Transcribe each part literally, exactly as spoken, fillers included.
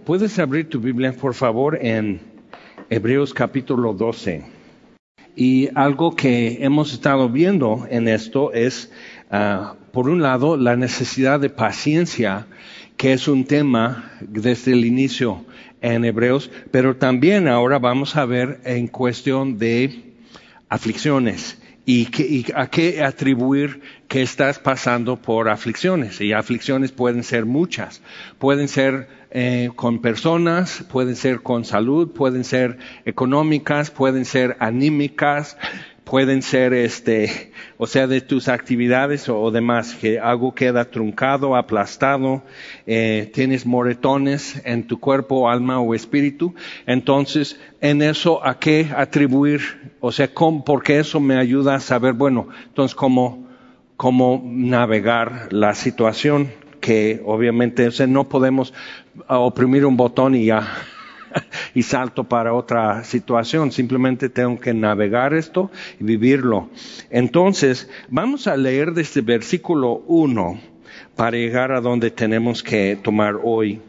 puedes abrir tu Biblia, por favor, en Hebreos capítulo doce. Y algo que hemos estado viendo en esto es, uh, por un lado, la necesidad de paciencia, que es un tema desde el inicio en Hebreos, pero también ahora vamos a ver en cuestión de aflicciones. Y, que, y a qué atribuir que estás pasando por aflicciones. Y aflicciones pueden ser muchas. Pueden ser eh, con personas, pueden ser con salud, pueden ser económicas, pueden ser anímicas, pueden ser, este, o sea, de tus actividades o, o demás, que algo queda truncado, aplastado, eh, tienes moretones en tu cuerpo, alma o espíritu. Entonces, en eso, ¿a qué atribuir? O sea, ¿cómo? Porque eso me ayuda a saber, bueno, entonces, cómo, cómo navegar la situación, que obviamente, o sea, no podemos oprimir un botón y ya y salto para otra situación. Simplemente tengo que navegar esto y vivirlo. Entonces, vamos a leer desde versículo uno para llegar a donde tenemos que tomar hoy.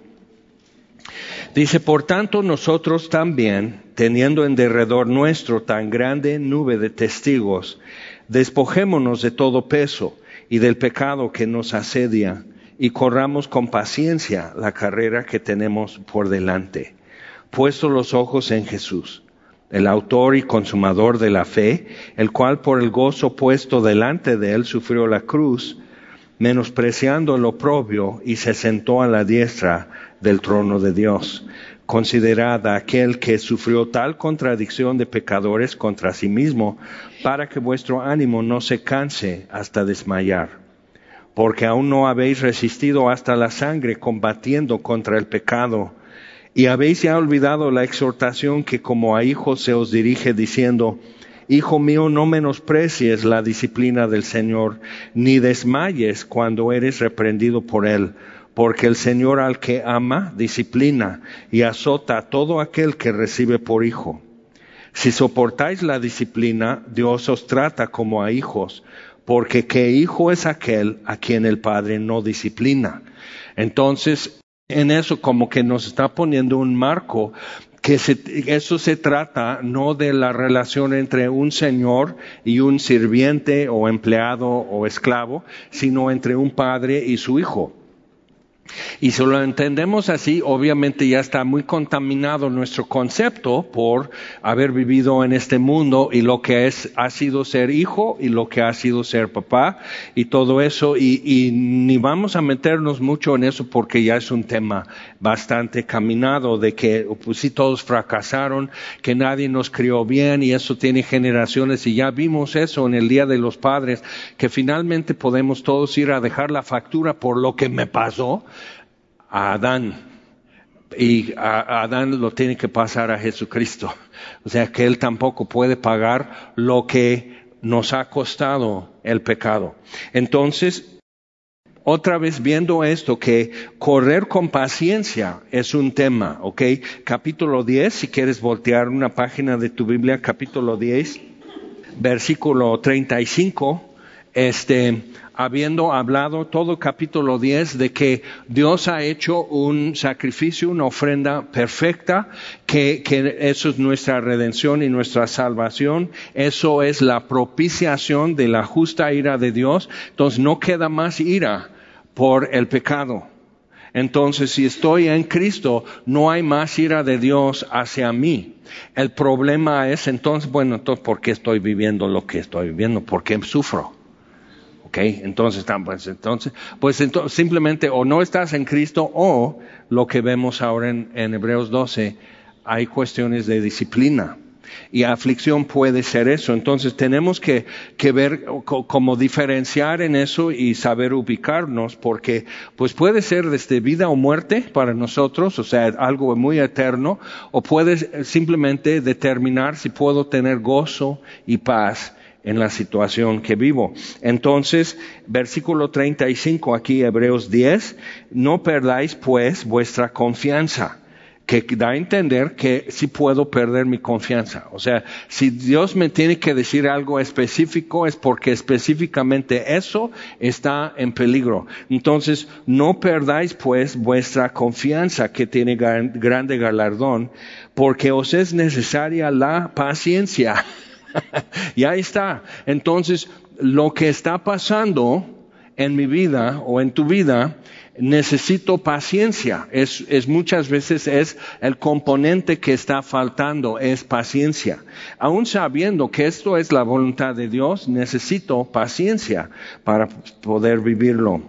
Dice, por tanto, nosotros también, teniendo en derredor nuestro tan grande nube de testigos, despojémonos de todo peso y del pecado que nos asedia, y corramos con paciencia la carrera que tenemos por delante. Puestos los ojos en Jesús, el autor y consumador de la fe, el cual por el gozo puesto delante de él sufrió la cruz, menospreciando el oprobio, y se sentó a la diestra del trono de Dios. Considerad a aquel que sufrió tal contradicción de pecadores contra sí mismo, para que vuestro ánimo no se canse hasta desmayar. Porque aún no habéis resistido hasta la sangre combatiendo contra el pecado, y habéis ya olvidado la exhortación que como a hijos se os dirige diciendo, Hijo mío, no menosprecies la disciplina del Señor, ni desmayes cuando eres reprendido por Él, porque el Señor al que ama, disciplina y azota a todo aquel que recibe por hijo. Si soportáis la disciplina, Dios os trata como a hijos, porque ¿qué hijo es aquel a quien el Padre no disciplina? Entonces, en eso como que nos está poniendo un marco, que se, eso se trata no de la relación entre un señor y un sirviente o empleado o esclavo, sino entre un padre y su hijo. Y si lo entendemos así, obviamente ya está muy contaminado nuestro concepto por haber vivido en este mundo y lo que es, ha sido ser hijo y lo que ha sido ser papá y todo eso. Y, y ni vamos a meternos mucho en eso porque ya es un tema bastante caminado de que pues sí todos fracasaron, que nadie nos crió bien y eso tiene generaciones y ya vimos eso en el Día de los Padres, que finalmente podemos todos ir a dejar la factura por lo que me pasó a Adán, y a, a Adán lo tiene que pasar a Jesucristo. O sea que Él tampoco puede pagar lo que nos ha costado el pecado. Entonces, otra vez viendo esto, que correr con paciencia es un tema, ¿ok? Capítulo diez, si quieres voltear una página de tu Biblia, capítulo diez, versículo treinta y cinco, este... habiendo hablado todo capítulo diez de que Dios ha hecho un sacrificio, una ofrenda perfecta, que, que eso es nuestra redención y nuestra salvación, eso es la propiciación de la justa ira de Dios, entonces no queda más ira por el pecado. Entonces, si estoy en Cristo, no hay más ira de Dios hacia mí. El problema es entonces, bueno, entonces, ¿por qué estoy viviendo lo que estoy viviendo? ¿Por qué sufro? Okay, entonces, pues, entonces, pues entonces, simplemente o no estás en Cristo o lo que vemos ahora en, en Hebreos doce, hay cuestiones de disciplina y aflicción puede ser eso. Entonces tenemos que, que ver cómo diferenciar en eso y saber ubicarnos, porque pues puede ser desde vida o muerte para nosotros, o sea, algo muy eterno, o puede simplemente determinar si puedo tener gozo y paz en la situación que vivo. Entonces, versículo treinta y cinco aquí, Hebreos diez, no perdáis pues vuestra confianza, que da a entender que sí puedo perder mi confianza. O sea, si Dios me tiene que decir algo específico es porque específicamente eso está en peligro. Entonces, no perdáis pues vuestra confianza que tiene gran, grande galardón, porque os es necesaria la paciencia. Y ahí está. Entonces, lo que está pasando en mi vida o en tu vida, necesito paciencia. Es, es muchas veces es el componente que está faltando, es paciencia. Aún sabiendo que esto es la voluntad de Dios, necesito paciencia para poder vivirlo.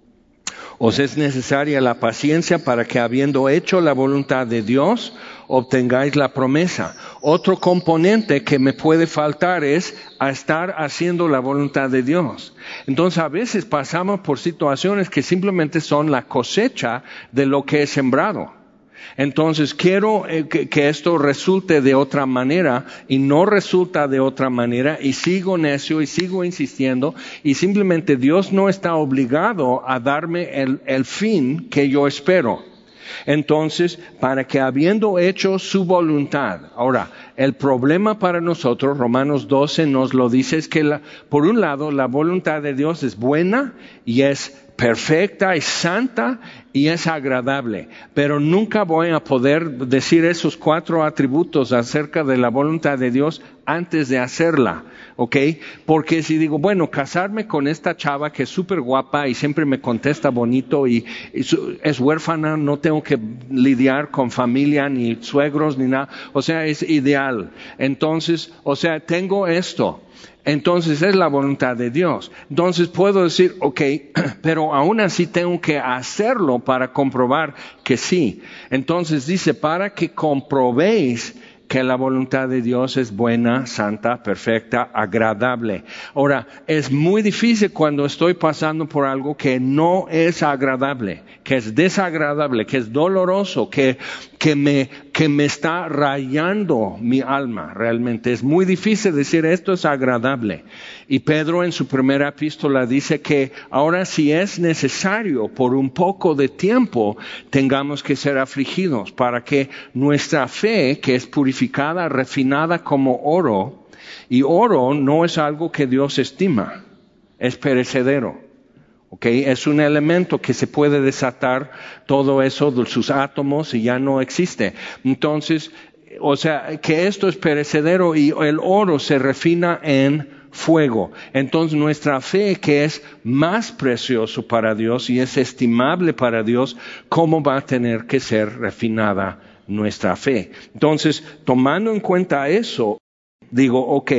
Os es necesaria la paciencia para que, habiendo hecho la voluntad de Dios, obtengáis la promesa. Otro componente que me puede faltar es a estar haciendo la voluntad de Dios. Entonces, a veces pasamos por situaciones que simplemente son la cosecha de lo que he sembrado. Entonces, quiero eh, que, que esto resulte de otra manera y no resulta de otra manera y sigo necio y sigo insistiendo y simplemente Dios no está obligado a darme el, el fin que yo espero. Entonces, para que habiendo hecho su voluntad. Ahora, el problema para nosotros, Romanos doce nos lo dice, es que la, por un lado la voluntad de Dios es buena y es perfecta, es santa y es agradable. Pero nunca voy a poder decir esos cuatro atributos acerca de la voluntad de Dios antes de hacerla. ¿Ok? Porque si digo, bueno, casarme con esta chava que es súper guapa y siempre me contesta bonito y, y su, es huérfana, no tengo que lidiar con familia ni suegros ni nada, o sea, es ideal. Entonces, o sea, tengo esto. Entonces es la voluntad de Dios. Entonces puedo decir, ok, pero aún así tengo que hacerlo para comprobar que sí. Entonces dice, para que comprobéis que la voluntad de Dios es buena, santa, perfecta, agradable. Ahora, es muy difícil cuando estoy pasando por algo que no es agradable, que es desagradable, que es doloroso, que, que me, que me está rayando mi alma realmente. Es muy difícil decir esto es agradable. Y Pedro en su primera epístola dice que ahora si es necesario por un poco de tiempo tengamos que ser afligidos para que nuestra fe, que es purificada, refinada como oro, y oro no es algo que Dios estima, es perecedero. Okay, es un elemento que se puede desatar todo eso de sus átomos y ya no existe. Entonces, o sea, que esto es perecedero y el oro se refina en fuego. Entonces nuestra fe, que es más precioso para Dios y es estimable para Dios, ¿cómo va a tener que ser refinada nuestra fe? Entonces, tomando en cuenta eso, digo, ok,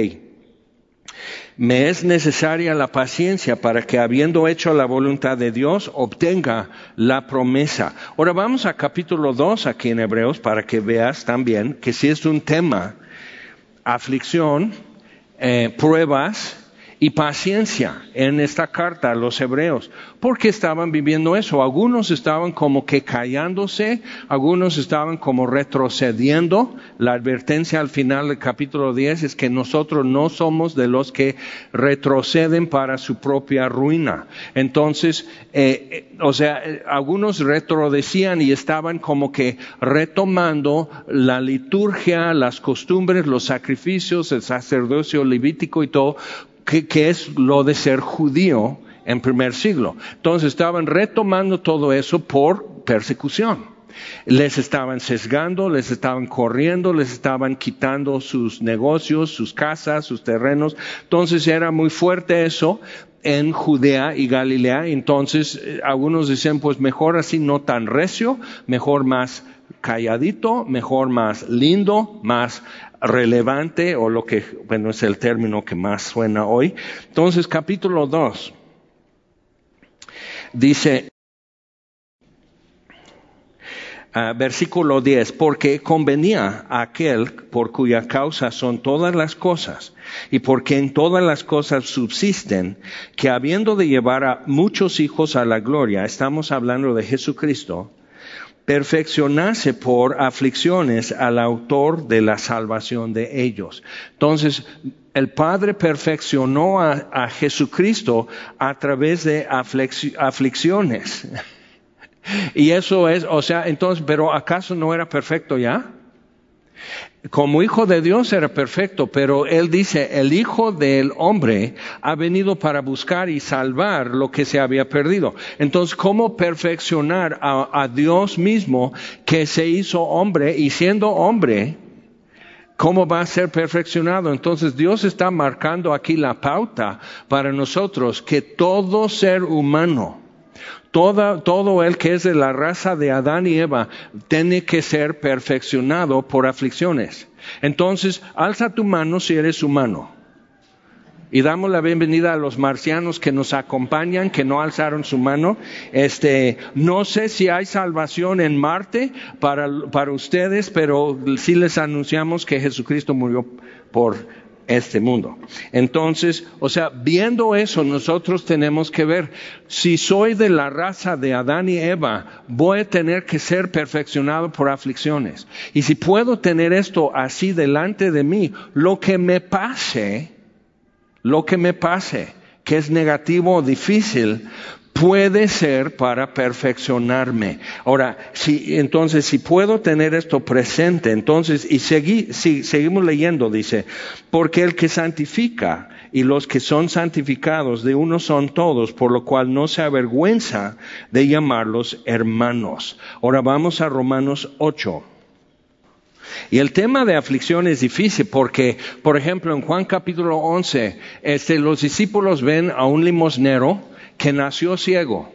me es necesaria la paciencia para que, habiendo hecho la voluntad de Dios, obtenga la promesa. Ahora vamos a capítulo dos aquí en Hebreos para que veas también que si es un tema, aflicción, eh, pruebas y paciencia en esta carta a los hebreos. ¿Por qué estaban viviendo eso? Algunos estaban como que callándose, algunos estaban como retrocediendo. La advertencia al final del capítulo diez es que nosotros no somos de los que retroceden para su propia ruina. Entonces, eh, eh, o sea, eh, algunos retrodecían y estaban como que retomando la liturgia, las costumbres, los sacrificios, el sacerdocio levítico y todo, que, que es lo de ser judío en primer siglo. Entonces estaban retomando todo eso por persecución. Les estaban sesgando, les estaban corriendo, les estaban quitando sus negocios, sus casas, sus terrenos. Entonces era muy fuerte eso en Judea y Galilea. Entonces eh, algunos decían, pues mejor así, no tan recio, mejor más calladito, mejor más lindo, más relevante, o lo que, bueno, es el término que más suena hoy. Entonces, capítulo dos, dice, uh, versículo diez, porque convenía a aquel por cuya causa son todas las cosas, y porque en todas las cosas subsisten, que habiendo de llevar a muchos hijos a la gloria, estamos hablando de Jesucristo, perfeccionarse por aflicciones al autor de la salvación de ellos. Entonces, el Padre perfeccionó a, a Jesucristo a través de aflicciones. Y eso es, o sea, entonces, pero ¿acaso no era perfecto ya? Como hijo de Dios era perfecto, pero él dice, el Hijo del Hombre ha venido para buscar y salvar lo que se había perdido. Entonces, ¿cómo perfeccionar a, a Dios mismo que se hizo hombre y siendo hombre, cómo va a ser perfeccionado? Entonces, Dios está marcando aquí la pauta para nosotros que todo ser humano, Toda, todo el que es de la raza de Adán y Eva tiene que ser perfeccionado por aflicciones. Entonces, alza tu mano si eres humano. Y damos la bienvenida a los marcianos que nos acompañan, que no alzaron su mano. Este, no sé si hay salvación en Marte para, para ustedes, pero sí les anunciamos que Jesucristo murió por este mundo. Entonces, o sea, viendo eso, nosotros tenemos que ver, si soy de la raza de Adán y Eva, voy a tener que ser perfeccionado por aflicciones. Y si puedo tener esto así delante de mí, lo que me pase, lo que me pase, que es negativo o difícil, puede ser para perfeccionarme. Ahora, si, entonces, si puedo tener esto presente, entonces, y segui, si, seguimos leyendo, dice, porque el que santifica y los que son santificados de uno son todos, por lo cual no se avergüenza de llamarlos hermanos. Ahora vamos a Romanos ocho. Y el tema de aflicción es difícil porque, por ejemplo, en Juan capítulo once, este, los discípulos ven a un limosnero que nació ciego.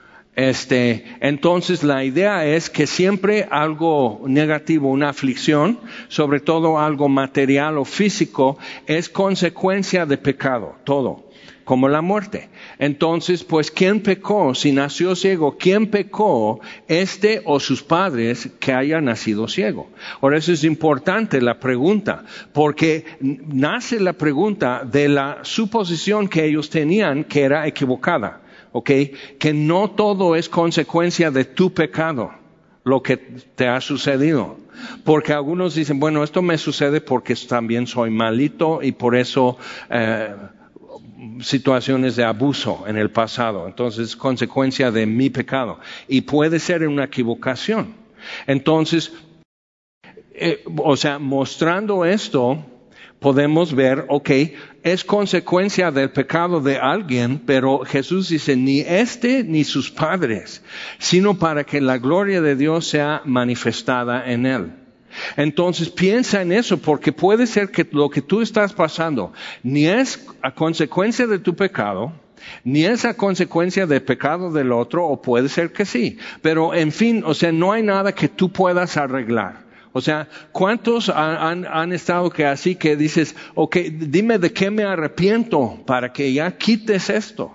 Este, entonces la idea es que siempre algo negativo, una aflicción, sobre todo algo material o físico, es consecuencia de pecado, todo, como la muerte. Entonces, pues, ¿quién pecó? Si nació ciego, ¿quién pecó? Este o sus padres que haya nacido ciego. Ahora, eso es importante la pregunta, porque nace la pregunta de la suposición que ellos tenían que era equivocada, ¿ok? Que no todo es consecuencia de tu pecado, lo que te ha sucedido. Porque algunos dicen, bueno, esto me sucede porque también soy malito y por eso eh, situaciones de abuso en el pasado. Entonces, es consecuencia de mi pecado. Y puede ser una equivocación. Entonces, eh, o sea, mostrando esto, podemos ver, ok, es consecuencia del pecado de alguien, pero Jesús dice, ni este ni sus padres, sino para que la gloria de Dios sea manifestada en él. Entonces piensa en eso, porque puede ser que lo que tú estás pasando ni es a consecuencia de tu pecado, ni es a consecuencia del pecado del otro, o puede ser que sí. Pero en fin, o sea, no hay nada que tú puedas arreglar. O sea, ¿cuántos han, han, han estado que así que dices, ok, dime de qué me arrepiento para que ya quites esto?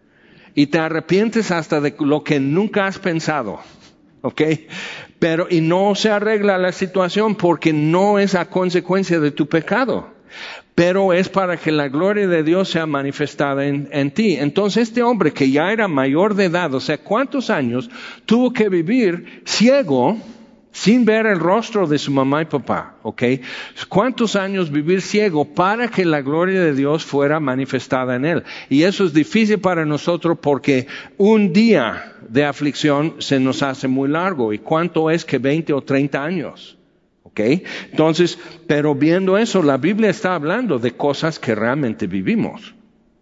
Y te arrepientes hasta de lo que nunca has pensado. ¿Ok? Pero, y no se arregla la situación porque no es a consecuencia de tu pecado. Pero es para que la gloria de Dios sea manifestada en, en ti. Entonces este hombre que ya era mayor de edad, o sea, ¿cuántos años tuvo que vivir ciego sin ver el rostro de su mamá y papá? ¿Ok? ¿Cuántos años vivir ciego para que la gloria de Dios fuera manifestada en él? Y eso es difícil para nosotros porque un día de aflicción se nos hace muy largo. ¿Y cuánto es que veinte o treinta años? ¿Ok? Entonces, pero viendo eso, la Biblia está hablando de cosas que realmente vivimos.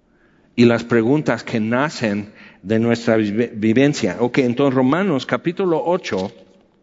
Y las preguntas que nacen de nuestra vivencia. Ok, entonces Romanos capítulo ocho.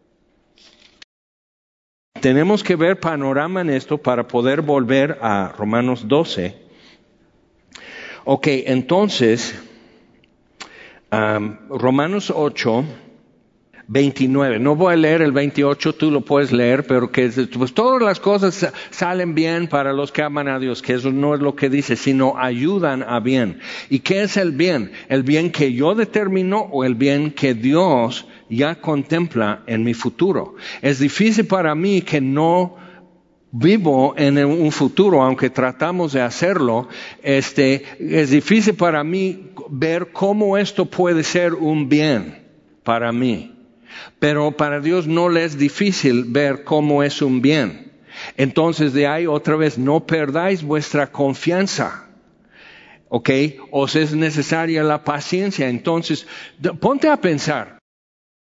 Tenemos que ver panorama en esto para poder volver a Romanos doce. Ok, entonces, um, Romanos ocho, veintinueve. No voy a leer el veintiocho, tú lo puedes leer, pero que pues, todas las cosas salen bien para los que aman a Dios, que eso no es lo que dice, sino ayudan a bien. ¿Y qué es el bien? ¿El bien que yo determino o el bien que Dios ya contempla en mi futuro? Es difícil para mí que no vivo en un futuro, aunque tratamos de hacerlo, este, es difícil para mí ver cómo esto puede ser un bien para mí. Pero para Dios no le es difícil ver cómo es un bien. Entonces de ahí otra vez, no perdáis vuestra confianza. ¿Ok? Os es necesaria la paciencia. Entonces, ponte a pensar.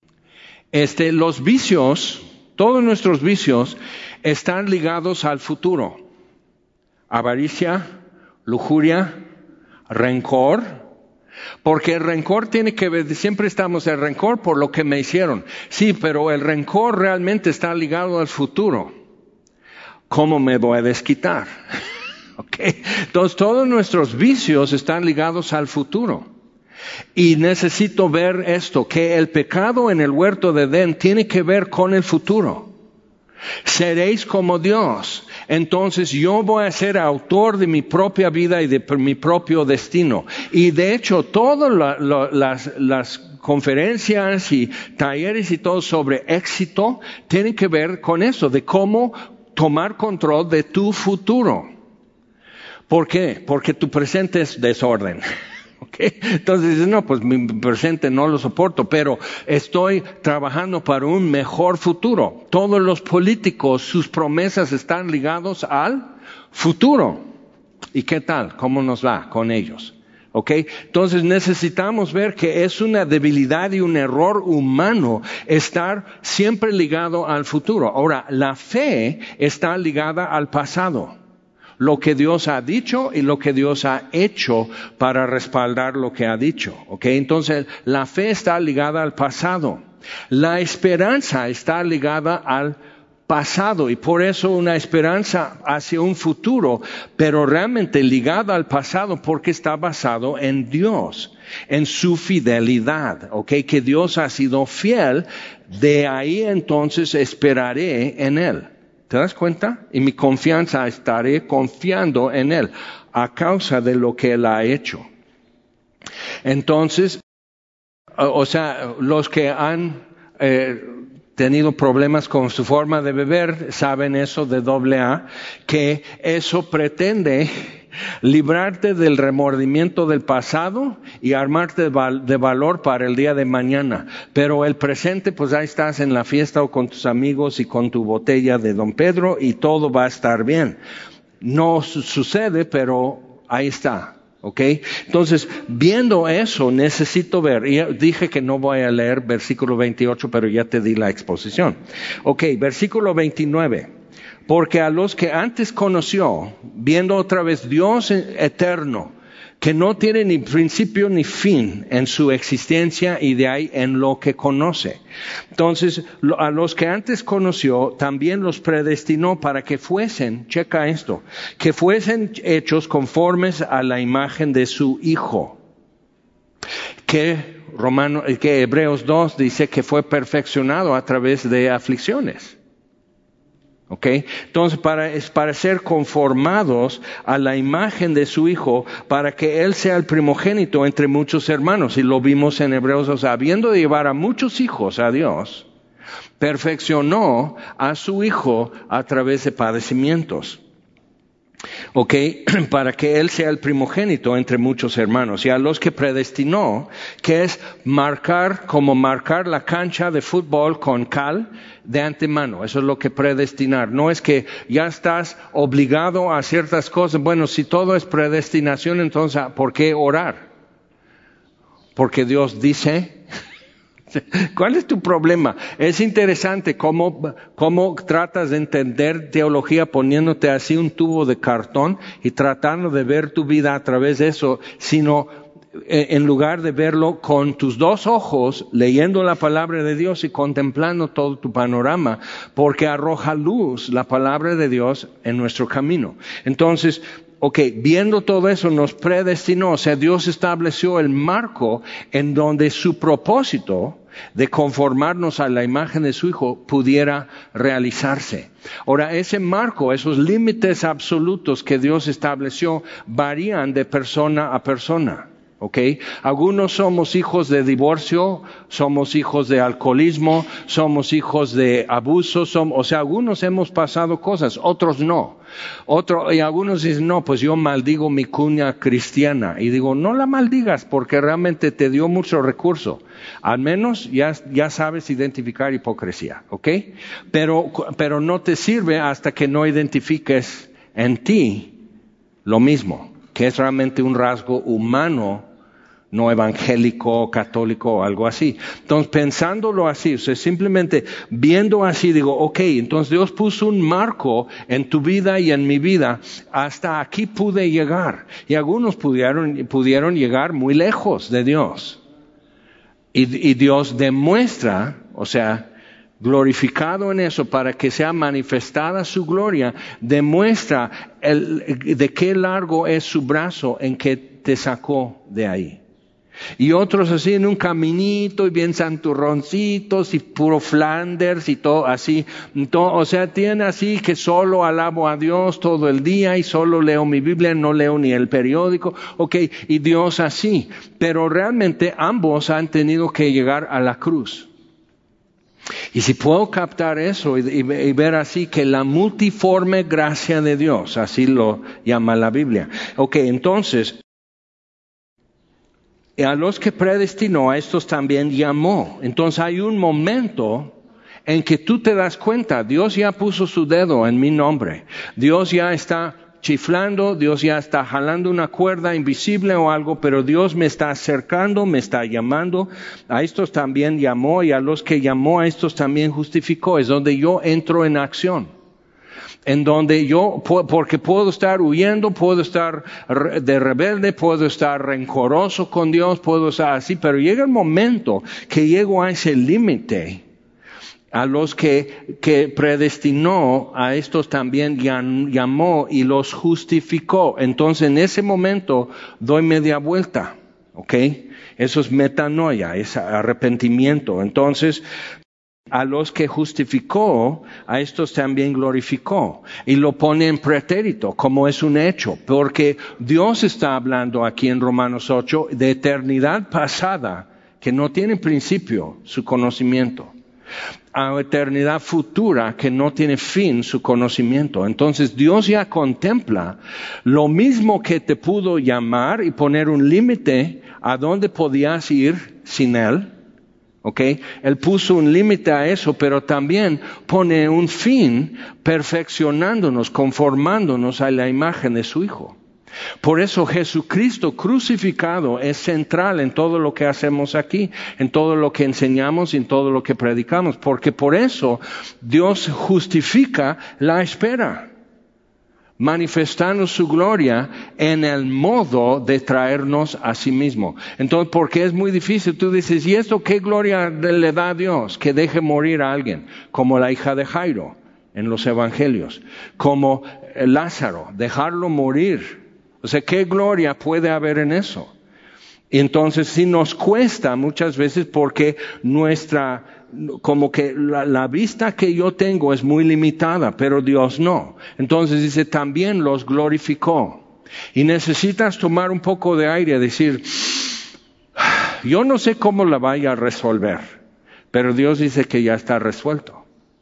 Este, los vicios, todos nuestros vicios están ligados al futuro. Avaricia, lujuria, rencor, porque el rencor tiene que ver, siempre estamos el rencor por lo que me hicieron. Sí, pero el rencor realmente está ligado al futuro. ¿Cómo me voy a desquitar? Okay. Entonces todos nuestros vicios están ligados al futuro. Y necesito ver esto, que el pecado en el huerto de Edén tiene que ver con el futuro. Seréis como Dios. Entonces yo voy a ser autor de mi propia vida y de mi propio destino. Y de hecho todas la, la, las, las conferencias y talleres y todo sobre éxito tienen que ver con eso, de cómo tomar control de tu futuro. ¿Por qué? Porque tu presente es desorden. Okay. Entonces dices, no, pues mi presente no lo soporto, pero estoy trabajando para un mejor futuro. Todos los políticos, sus promesas están ligados al futuro. ¿Y qué tal? ¿Cómo nos va con ellos? Okay. Entonces necesitamos ver que es una debilidad y un error humano estar siempre ligado al futuro. Ahora, la fe está ligada al pasado. Lo que Dios ha dicho y lo que Dios ha hecho para respaldar lo que ha dicho. ¿Ok? Entonces, la fe está ligada al pasado. La esperanza está ligada al pasado y por eso una esperanza hacia un futuro, pero realmente ligada al pasado porque está basado en Dios, en su fidelidad. ¿Ok? Que Dios ha sido fiel, de ahí entonces esperaré en Él. ¿Te das cuenta? Y mi confianza estaré confiando en Él a causa de lo que Él ha hecho. Entonces, o sea, los que han eh, tenido problemas con su forma de beber saben eso de doble A, que eso pretende librarte del remordimiento del pasado y armarte de, val- de valor para el día de mañana. Pero el presente, pues ahí estás en la fiesta o con tus amigos y con tu botella de Don Pedro y todo va a estar bien. No su- sucede, pero ahí está. ¿Ok? Entonces, viendo eso, necesito ver. Y dije que no voy a leer versículo veintiocho, pero ya te di la exposición. Ok, versículo veintinueve. Porque a los que antes conoció, viendo otra vez Dios eterno, que no tiene ni principio ni fin en su existencia y de ahí en lo que conoce. Entonces, a los que antes conoció, también los predestinó para que fuesen, checa esto, que fuesen hechos conformes a la imagen de su Hijo. Que, Romano, que Hebreos dos dice que fue perfeccionado a través de aflicciones. Okay. Entonces, para, es para ser conformados a la imagen de su Hijo, para que Él sea el primogénito entre muchos hermanos. Y lo vimos en Hebreos, o sea, habiendo de llevar a muchos hijos a Dios, perfeccionó a su Hijo a través de padecimientos. Ok, para que Él sea el primogénito entre muchos hermanos. Y a los que predestinó, que es marcar, como marcar la cancha de fútbol con cal de antemano. Eso es lo que predestinar. No es que ya estás obligado a ciertas cosas. Bueno, si todo es predestinación, entonces, ¿por qué orar? Porque Dios dice... ¿Cuál es tu problema? Es interesante cómo, cómo tratas de entender teología poniéndote así un tubo de cartón y tratando de ver tu vida a través de eso, sino en lugar de verlo con tus dos ojos, leyendo la palabra de Dios y contemplando todo tu panorama, porque arroja luz la palabra de Dios en nuestro camino. Entonces, ok, viendo todo eso nos predestinó, o sea, Dios estableció el marco en donde su propósito de conformarnos a la imagen de su Hijo pudiera realizarse. Ahora, ese marco, esos límites absolutos que Dios estableció varían de persona a persona. Okay. Algunos somos hijos de divorcio, somos hijos de alcoholismo, somos hijos de abuso, somos, o sea, algunos hemos pasado cosas, otros no. Otro, y algunos dicen, no, pues yo maldigo mi cuña cristiana. Y digo, no la maldigas porque realmente te dio mucho recurso. Al menos ya, ya sabes identificar hipocresía, ¿ok? Pero, pero no te sirve hasta que no identifiques en ti lo mismo, que es realmente un rasgo humano no evangélico, católico o algo así. Entonces, pensándolo así, o sea, simplemente viendo así, digo, ok, entonces Dios puso un marco en tu vida y en mi vida, hasta aquí pude llegar. Y algunos pudieron, pudieron llegar muy lejos de Dios. Y, y Dios demuestra, o sea, glorificado en eso para que sea manifestada su gloria, demuestra el, de qué largo es su brazo en que te sacó de ahí. Y otros así en un caminito y bien santurroncitos y puro Flanders y todo así. Todo, o sea, tiene así que solo alabo a Dios todo el día y solo leo mi Biblia, no leo ni el periódico. Ok, y Dios así. Pero realmente ambos han tenido que llegar a la cruz. Y si puedo captar eso y, y, y ver así que la multiforme gracia de Dios, así lo llama la Biblia. Ok, entonces, y a los que predestinó, a estos también llamó. Entonces hay un momento en que tú te das cuenta, Dios ya puso su dedo en mi nombre. Dios ya está chiflando, Dios ya está jalando una cuerda invisible o algo, pero Dios me está acercando, me está llamando. A estos también llamó y a los que llamó, a estos también justificó. Es donde yo entro en acción. En donde yo, porque puedo estar huyendo, puedo estar de rebelde, puedo estar rencoroso con Dios, puedo estar así, pero llega el momento que llego a ese límite. A los que, que predestinó, a estos también llamó y los justificó. Entonces en ese momento doy media vuelta, ¿ok? Eso es metanoia, es arrepentimiento. Entonces, a los que justificó, a estos también glorificó. Y lo pone en pretérito, como es un hecho. Porque Dios está hablando aquí en Romanos ocho de eternidad pasada, que no tiene principio su conocimiento. A eternidad futura, que no tiene fin su conocimiento. Entonces Dios ya contempla lo mismo que te pudo llamar y poner un límite a dónde podías ir sin Él. Okay. Él puso un límite a eso, pero también pone un fin perfeccionándonos, conformándonos a la imagen de su Hijo. Por eso Jesucristo crucificado es central en todo lo que hacemos aquí, en todo lo que enseñamos y en todo lo que predicamos, porque por eso Dios justifica la espera, manifestando su gloria en el modo de traernos a sí mismo. Entonces, porque es muy difícil, tú dices, ¿y esto qué gloria le da a Dios? Que deje morir a alguien, como la hija de Jairo en los evangelios, como Lázaro, dejarlo morir. O sea, ¿qué gloria puede haber en eso? Y entonces sí nos cuesta muchas veces porque nuestra, como que la, la vista que yo tengo es muy limitada, pero Dios no. Entonces dice, también los glorificó. Y necesitas tomar un poco de aire y decir, yo no sé cómo la vaya a resolver, pero Dios dice que ya está resuelto.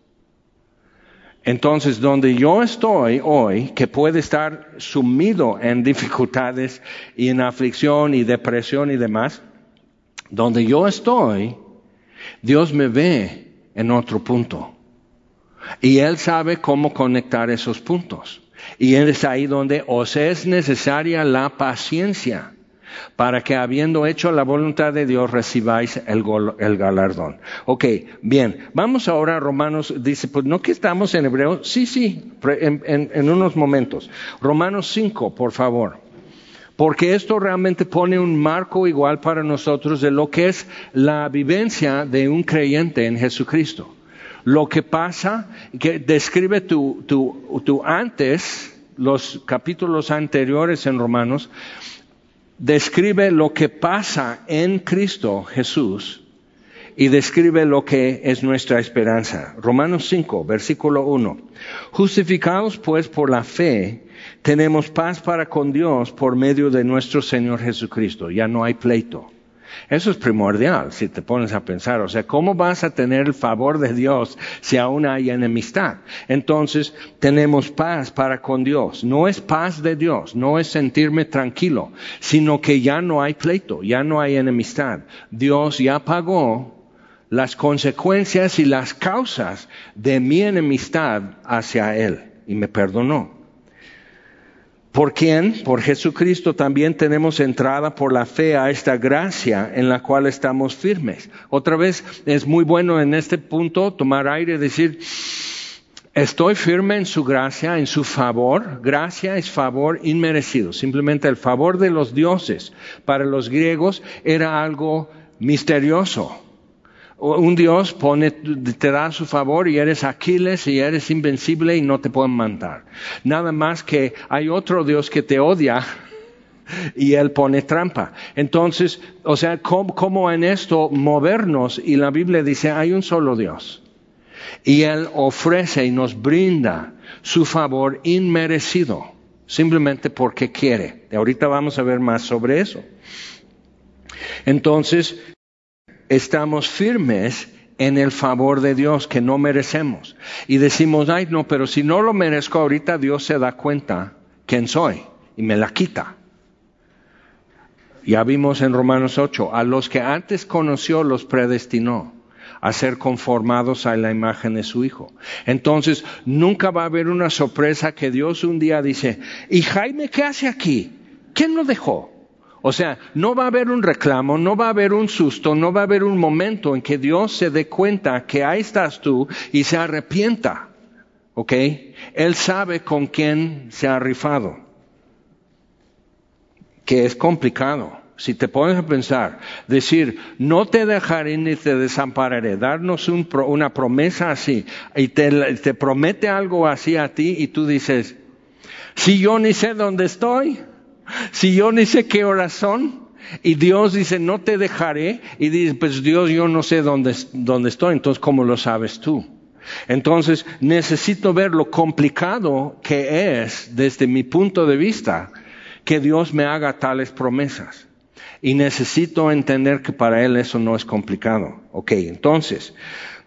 Entonces, donde yo estoy hoy, que puede estar sumido en dificultades y en aflicción y depresión y demás, donde yo estoy, Dios me ve en otro punto. Y Él sabe cómo conectar esos puntos. Y es ahí donde os es necesaria la paciencia, para que habiendo hecho la voluntad de Dios recibáis el, gol, el galardón. Ok, bien, vamos ahora a Romanos, dice, pues no que estamos en Hebreos, sí, sí, en, en, en unos momentos. Romanos cinco, por favor, porque esto realmente pone un marco igual para nosotros de lo que es la vivencia de un creyente en Jesucristo. Lo que pasa, que describe tu, tu, tu antes, los capítulos anteriores en Romanos, describe lo que pasa en Cristo Jesús y describe lo que es nuestra esperanza. Romanos cinco, versículo uno. Justificados pues por la fe, tenemos paz para con Dios por medio de nuestro Señor Jesucristo. Ya no hay pleito. Eso es primordial si te pones a pensar. O sea, ¿cómo vas a tener el favor de Dios si aún hay enemistad? Entonces, tenemos paz para con Dios. No es paz de Dios, no es sentirme tranquilo, sino que ya no hay pleito, ya no hay enemistad. Dios ya pagó las consecuencias y las causas de mi enemistad hacia Él y me perdonó. ¿Por quién? Por Jesucristo también tenemos entrada por la fe a esta gracia en la cual estamos firmes. Otra vez, es muy bueno en este punto tomar aire y decir, estoy firme en su gracia, en su favor. Gracia es favor inmerecido. Simplemente el favor de los dioses para los griegos era algo misterioso. Un Dios pone, te da su favor y eres Aquiles y eres invencible y no te pueden matar. Nada más que hay otro Dios que te odia y Él pone trampa. Entonces, o sea, ¿cómo, cómo en esto movernos? Y la Biblia dice, hay un solo Dios. Y Él ofrece y nos brinda su favor inmerecido, simplemente porque quiere. Y ahorita vamos a ver más sobre eso. Entonces, estamos firmes en el favor de Dios que no merecemos. Y decimos, ay no, pero si no lo merezco ahorita, Dios se da cuenta quién soy y me la quita. Ya vimos en Romanos ocho, a los que antes conoció los predestinó a ser conformados a la imagen de su Hijo. Entonces, nunca va a haber una sorpresa que Dios un día dice, ¿y Jaime qué hace aquí? ¿Quién lo dejó? O sea, no va a haber un reclamo, no va a haber un susto, no va a haber un momento en que Dios se dé cuenta que ahí estás tú y se arrepienta. ¿Ok? Él sabe con quién se ha rifado. Que es complicado. Si te pones a pensar, decir, no te dejaré ni te desampararé, darnos un, una promesa así, y te, te promete algo así a ti, y tú dices, si yo ni sé dónde estoy, si yo ni sé qué horas son, y Dios dice, no te dejaré, y dices, pues Dios, yo no sé dónde, dónde estoy, entonces ¿cómo lo sabes tú? Entonces necesito ver lo complicado que es, desde mi punto de vista, que Dios me haga tales promesas. Y necesito entender que para Él eso no es complicado. Ok, entonces,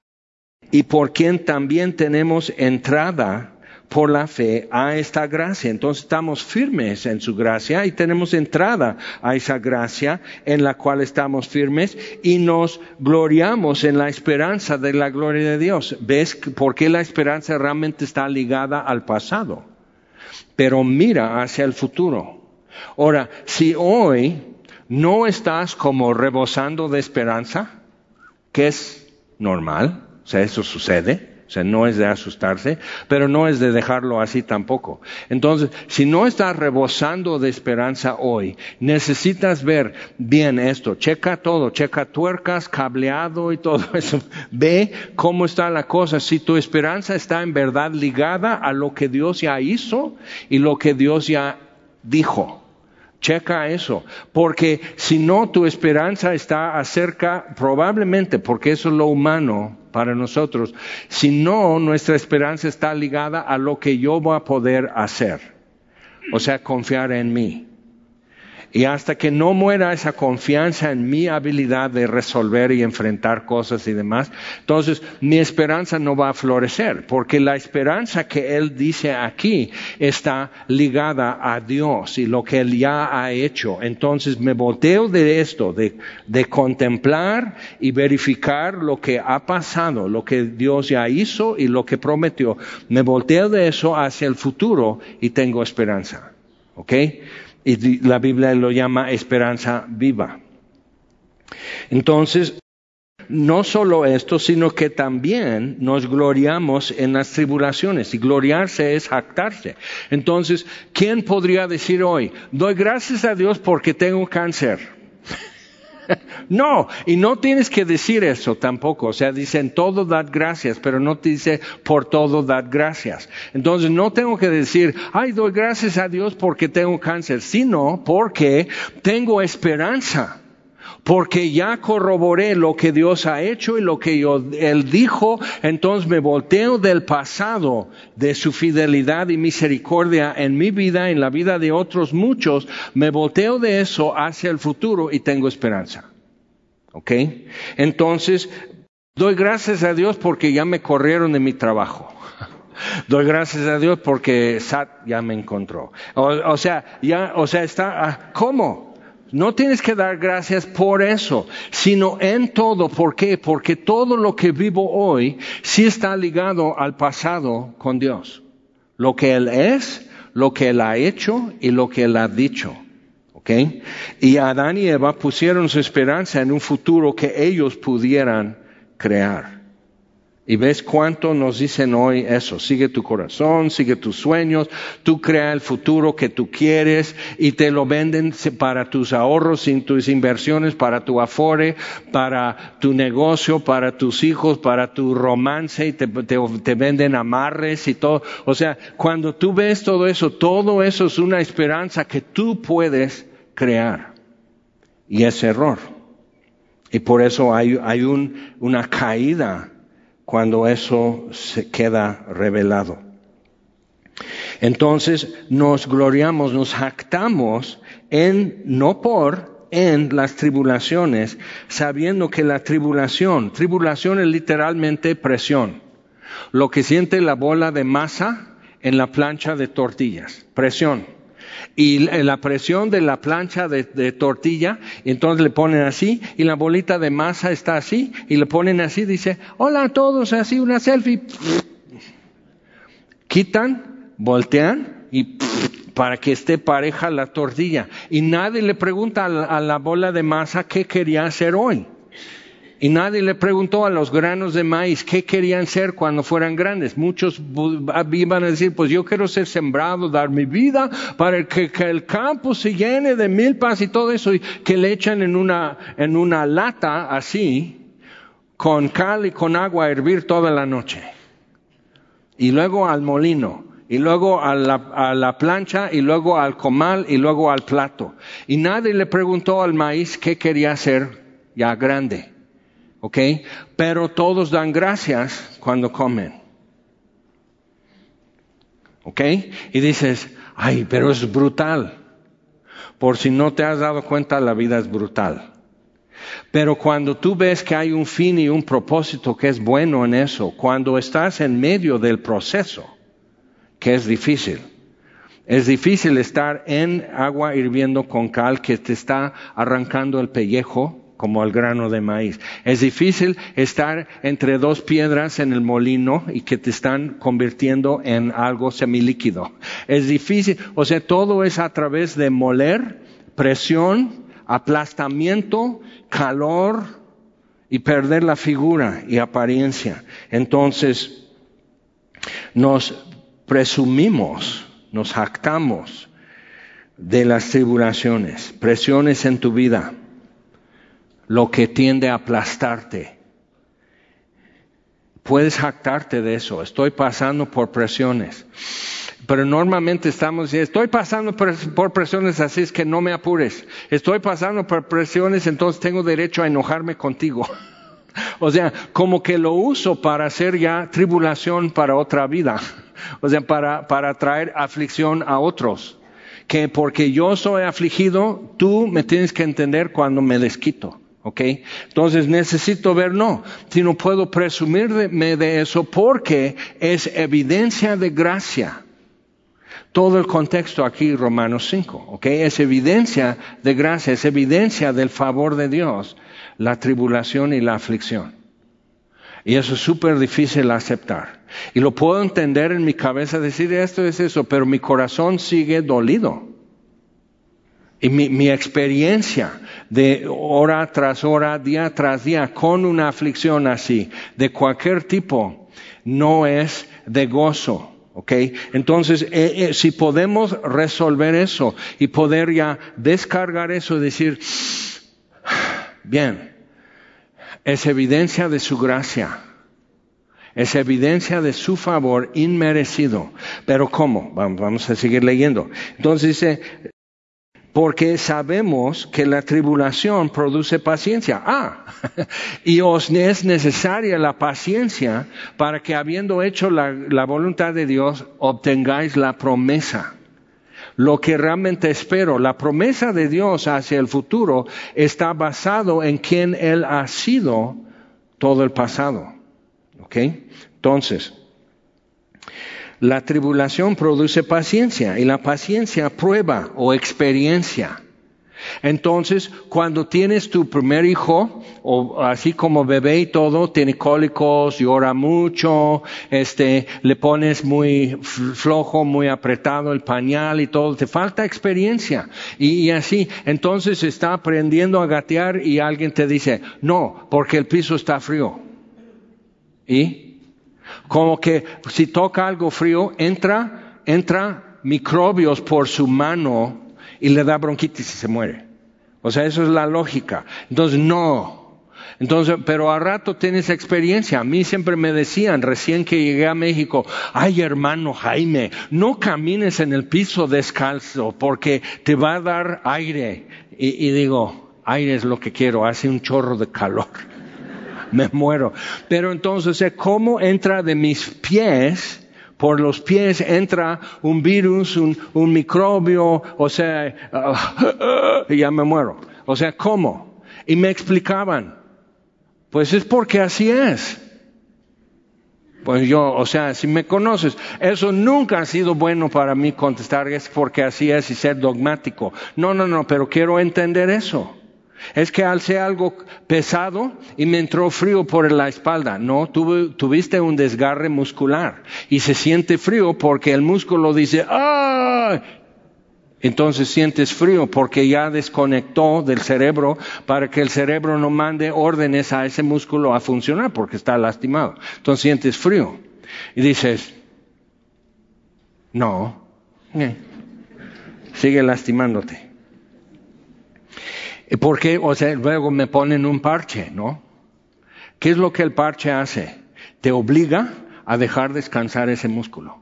y por quien también tenemos entrada por la fe a esta gracia. Entonces estamos firmes en su gracia y tenemos entrada a esa gracia en la cual estamos firmes y nos gloriamos en la esperanza de la gloria de Dios. ¿Ves por qué la esperanza realmente está ligada al pasado? Pero mira hacia el futuro. Ahora, si hoy no estás como rebosando de esperanza, que es normal, o sea, eso sucede, o sea, no es de asustarse, pero no es de dejarlo así tampoco. Entonces, si no estás rebosando de esperanza hoy, necesitas ver bien esto, checa todo, checa tuercas, cableado y todo eso, ve cómo está la cosa, si tu esperanza está en verdad ligada a lo que Dios ya hizo y lo que Dios ya dijo. Checa eso, porque si no tu esperanza está acerca, probablemente, porque eso es lo humano para nosotros, si no nuestra esperanza está ligada a lo que yo voy a poder hacer, o sea, confiar en mí. Y hasta que no muera esa confianza en mi habilidad de resolver y enfrentar cosas y demás, entonces mi esperanza no va a florecer, porque la esperanza que Él dice aquí está ligada a Dios y lo que Él ya ha hecho. Entonces me volteo de esto, de, de contemplar y verificar lo que ha pasado, lo que Dios ya hizo y lo que prometió. Me volteo de eso hacia el futuro y tengo esperanza. ¿Ok? Y la Biblia lo llama esperanza viva. Entonces, no solo esto, sino que también nos gloriamos en las tribulaciones. Y gloriarse es jactarse. Entonces, ¿quién podría decir hoy, doy gracias a Dios porque tengo cáncer? No, y no tienes que decir eso tampoco. O sea, dicen todo dad gracias, pero no te dice por todo dad gracias. Entonces no tengo que decir, ay, doy gracias a Dios porque tengo cáncer, sino porque tengo esperanza. Porque ya corroboré lo que Dios ha hecho y lo que yo, Él dijo, entonces me volteo del pasado, de su fidelidad y misericordia en mi vida, en la vida de otros muchos, me volteo de eso hacia el futuro y tengo esperanza. ¿Ok? Entonces, doy gracias a Dios porque ya me corrieron de mi trabajo. Doy gracias a Dios porque S A T ya me encontró. O, o sea, ya, o sea, está, ¿cómo? No tienes que dar gracias por eso, sino en todo. ¿Por qué? Porque todo lo que vivo hoy sí está ligado al pasado con Dios. Lo que Él es, lo que Él ha hecho y lo que Él ha dicho. ¿Ok? Y Adán y Eva pusieron su esperanza en un futuro que ellos pudieran crear. Y ves cuánto nos dicen hoy eso. Sigue tu corazón, sigue tus sueños, tú crea el futuro que tú quieres y te lo venden para tus ahorros, sin tus inversiones, para tu afore, para tu negocio, para tus hijos, para tu romance y te, te, te venden amarres y todo. O sea, cuando tú ves todo eso, todo eso es una esperanza que tú puedes crear. Y es error. Y por eso hay, hay un, una caída cuando eso se queda revelado. Entonces nos gloriamos, nos jactamos en, no por, en las tribulaciones, sabiendo que la tribulación, tribulación es literalmente presión. Lo que siente la bola de masa en la plancha de tortillas, presión. Y la presión de la plancha de, de tortilla, entonces le ponen así, y la bolita de masa está así, y le ponen así, dice, hola a todos, así una selfie. Quitan, voltean, y para que esté pareja la tortilla. Y nadie le pregunta a la, a la bola de masa qué quería hacer hoy. Y nadie le preguntó a los granos de maíz qué querían ser cuando fueran grandes. Muchos iban a decir, pues yo quiero ser sembrado, dar mi vida para que, que el campo se llene de milpas y todo eso, y que le echan en una, en una lata así, con cal y con agua a hervir toda la noche. Y luego al molino, y luego a la, a la plancha, y luego al comal, y luego al plato. Y nadie le preguntó al maíz qué quería hacer ya grande. ¿Ok? Pero todos dan gracias cuando comen. ¿Ok? Y dices, ay, pero es brutal. Por si no te has dado cuenta, la vida es brutal. Pero cuando tú ves que hay un fin y un propósito que es bueno en eso, cuando estás en medio del proceso, que es difícil. Es difícil estar en agua hirviendo con cal que te está arrancando el pellejo, como el grano de maíz. Es difícil estar entre dos piedras en el molino y que te están convirtiendo en algo semilíquido. Es difícil, o sea, todo es a través de moler, presión, aplastamiento, calor y perder la figura y apariencia. Entonces, nos presumimos, nos jactamos de las tribulaciones, presiones en tu vida, lo que tiende a aplastarte. Puedes jactarte de eso. Estoy pasando por presiones. Pero normalmente estamos diciendo, estoy pasando por presiones, así es que no me apures. Estoy pasando por presiones, entonces tengo derecho a enojarme contigo. O sea, como que lo uso para hacer ya tribulación para otra vida. O sea, para, para traer aflicción a otros. Que porque yo soy afligido, tú me tienes que entender cuando me desquito. ¿Ok? Entonces necesito ver, no, si no puedo presumirme de eso porque es evidencia de gracia. Todo el contexto aquí, Romanos cinco, ¿ok? Es evidencia de gracia, es evidencia del favor de Dios, la tribulación y la aflicción. Y eso es súper difícil aceptar. Y lo puedo entender en mi cabeza, decir esto es eso, pero mi corazón sigue dolido. Y mi, mi experiencia de hora tras hora, día tras día, con una aflicción así, de cualquier tipo, no es de gozo, ¿ok? Entonces, eh, eh, si podemos resolver eso y poder ya descargar eso y decir, bien, es evidencia de su gracia, es evidencia de su favor inmerecido. Pero ¿cómo? Vamos a seguir leyendo. Entonces dice, porque sabemos que la tribulación produce paciencia. Ah, y os es necesaria la paciencia para que habiendo hecho la, la voluntad de Dios, obtengáis la promesa. Lo que realmente espero, la promesa de Dios hacia el futuro está basado en quien Él ha sido todo el pasado. ¿Ok? Entonces, la tribulación produce paciencia y la paciencia prueba o experiencia. Entonces, cuando tienes tu primer hijo, o así como bebé y todo, tiene cólicos, llora mucho, este, le pones muy flojo, muy apretado el pañal y todo, te falta experiencia. Y, y así, entonces está aprendiendo a gatear y alguien te dice, no, porque el piso está frío. ¿Y? Como que si toca algo frío, entra, entra microbios por su mano y le da bronquitis y se muere. O sea, eso es la lógica. Entonces, no. Entonces, pero a rato tienes experiencia. A mí siempre me decían, recién que llegué a México, ay hermano Jaime, no camines en el piso descalzo porque te va a dar aire. Y, y digo, aire es lo que quiero, hace un chorro de calor. Me muero. Pero entonces, ¿cómo entra de mis pies? Por los pies entra un virus, un, un microbio, o sea, uh, uh, ya me muero. O sea, ¿cómo? Y me explicaban, pues es porque así es. Pues yo, o sea, si me conoces, eso nunca ha sido bueno para mí contestar, es porque así es y ser dogmático. No, no, no, pero quiero entender eso. Es que alcé algo pesado y me entró frío por la espalda. No, tuve, tuviste un desgarre muscular y se siente frío porque el músculo dice ¡ah! Entonces sientes frío porque ya desconectó del cerebro para que el cerebro no mande órdenes a ese músculo a funcionar porque está lastimado. Entonces sientes frío y dices, no, eh, sigue lastimándote. ¿Por qué? O sea, luego me ponen un parche, ¿no? ¿Qué es lo que el parche hace? Te obliga a dejar descansar ese músculo.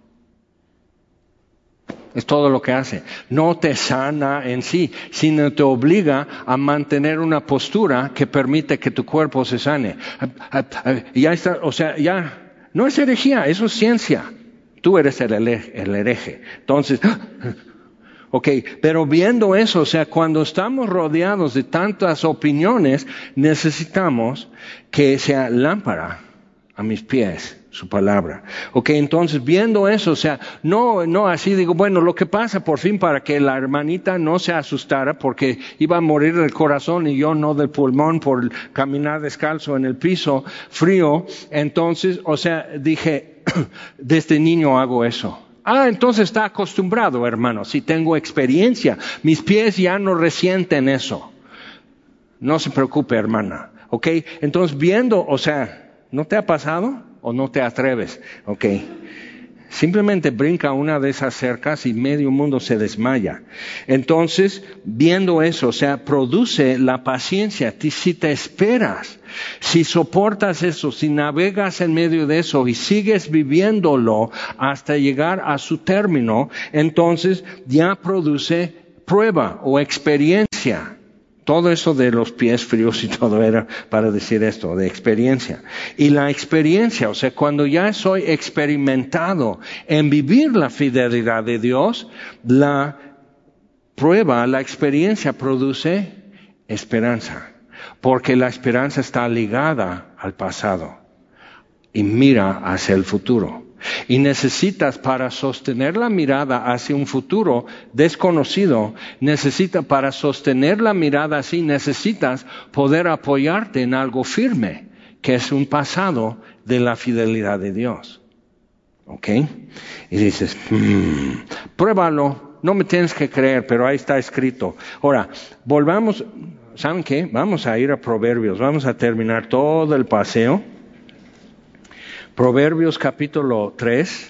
Es todo lo que hace. No te sana en sí, sino te obliga a mantener una postura que permite que tu cuerpo se sane. Ya está, o sea, ya, no es herejía, eso es ciencia. Tú eres el hereje. El hereje. Entonces, ok, pero viendo eso, o sea, cuando estamos rodeados de tantas opiniones, necesitamos que sea lámpara a mis pies, su palabra. Ok, entonces viendo eso, o sea, no, no así digo, bueno, lo que pasa por fin para que la hermanita no se asustara porque iba a morir del corazón y yo no del pulmón por caminar descalzo en el piso frío. Entonces, o sea, dije, desde niño hago eso. Ah, entonces está acostumbrado, hermano. Si tengo experiencia, mis pies ya no resienten eso. No se preocupe, hermana. ¿Ok? Entonces viendo, o sea, ¿no te ha pasado o no te atreves? ¿Ok? Simplemente brinca una de esas cercas y medio mundo se desmaya. Entonces, viendo eso, o sea, produce la paciencia. Si te esperas, si soportas eso, si navegas en medio de eso y sigues viviéndolo hasta llegar a su término, entonces ya produce prueba o experiencia. Todo eso de los pies fríos y todo era para decir esto, de experiencia. Y la experiencia, o sea, cuando ya soy experimentado en vivir la fidelidad de Dios, la prueba, la experiencia produce esperanza. Porque la esperanza está ligada al pasado y mira hacia el futuro. Y necesitas, para sostener la mirada hacia un futuro desconocido, necesitas, para sostener la mirada así, necesitas poder apoyarte en algo firme, que es un pasado de la fidelidad de Dios. ¿Ok? Y dices, mmm, pruébalo, no me tienes que creer, pero ahí está escrito. Ahora, volvamos, ¿saben qué? Vamos a ir a Proverbios, vamos a terminar todo el paseo. Proverbios capítulo tres.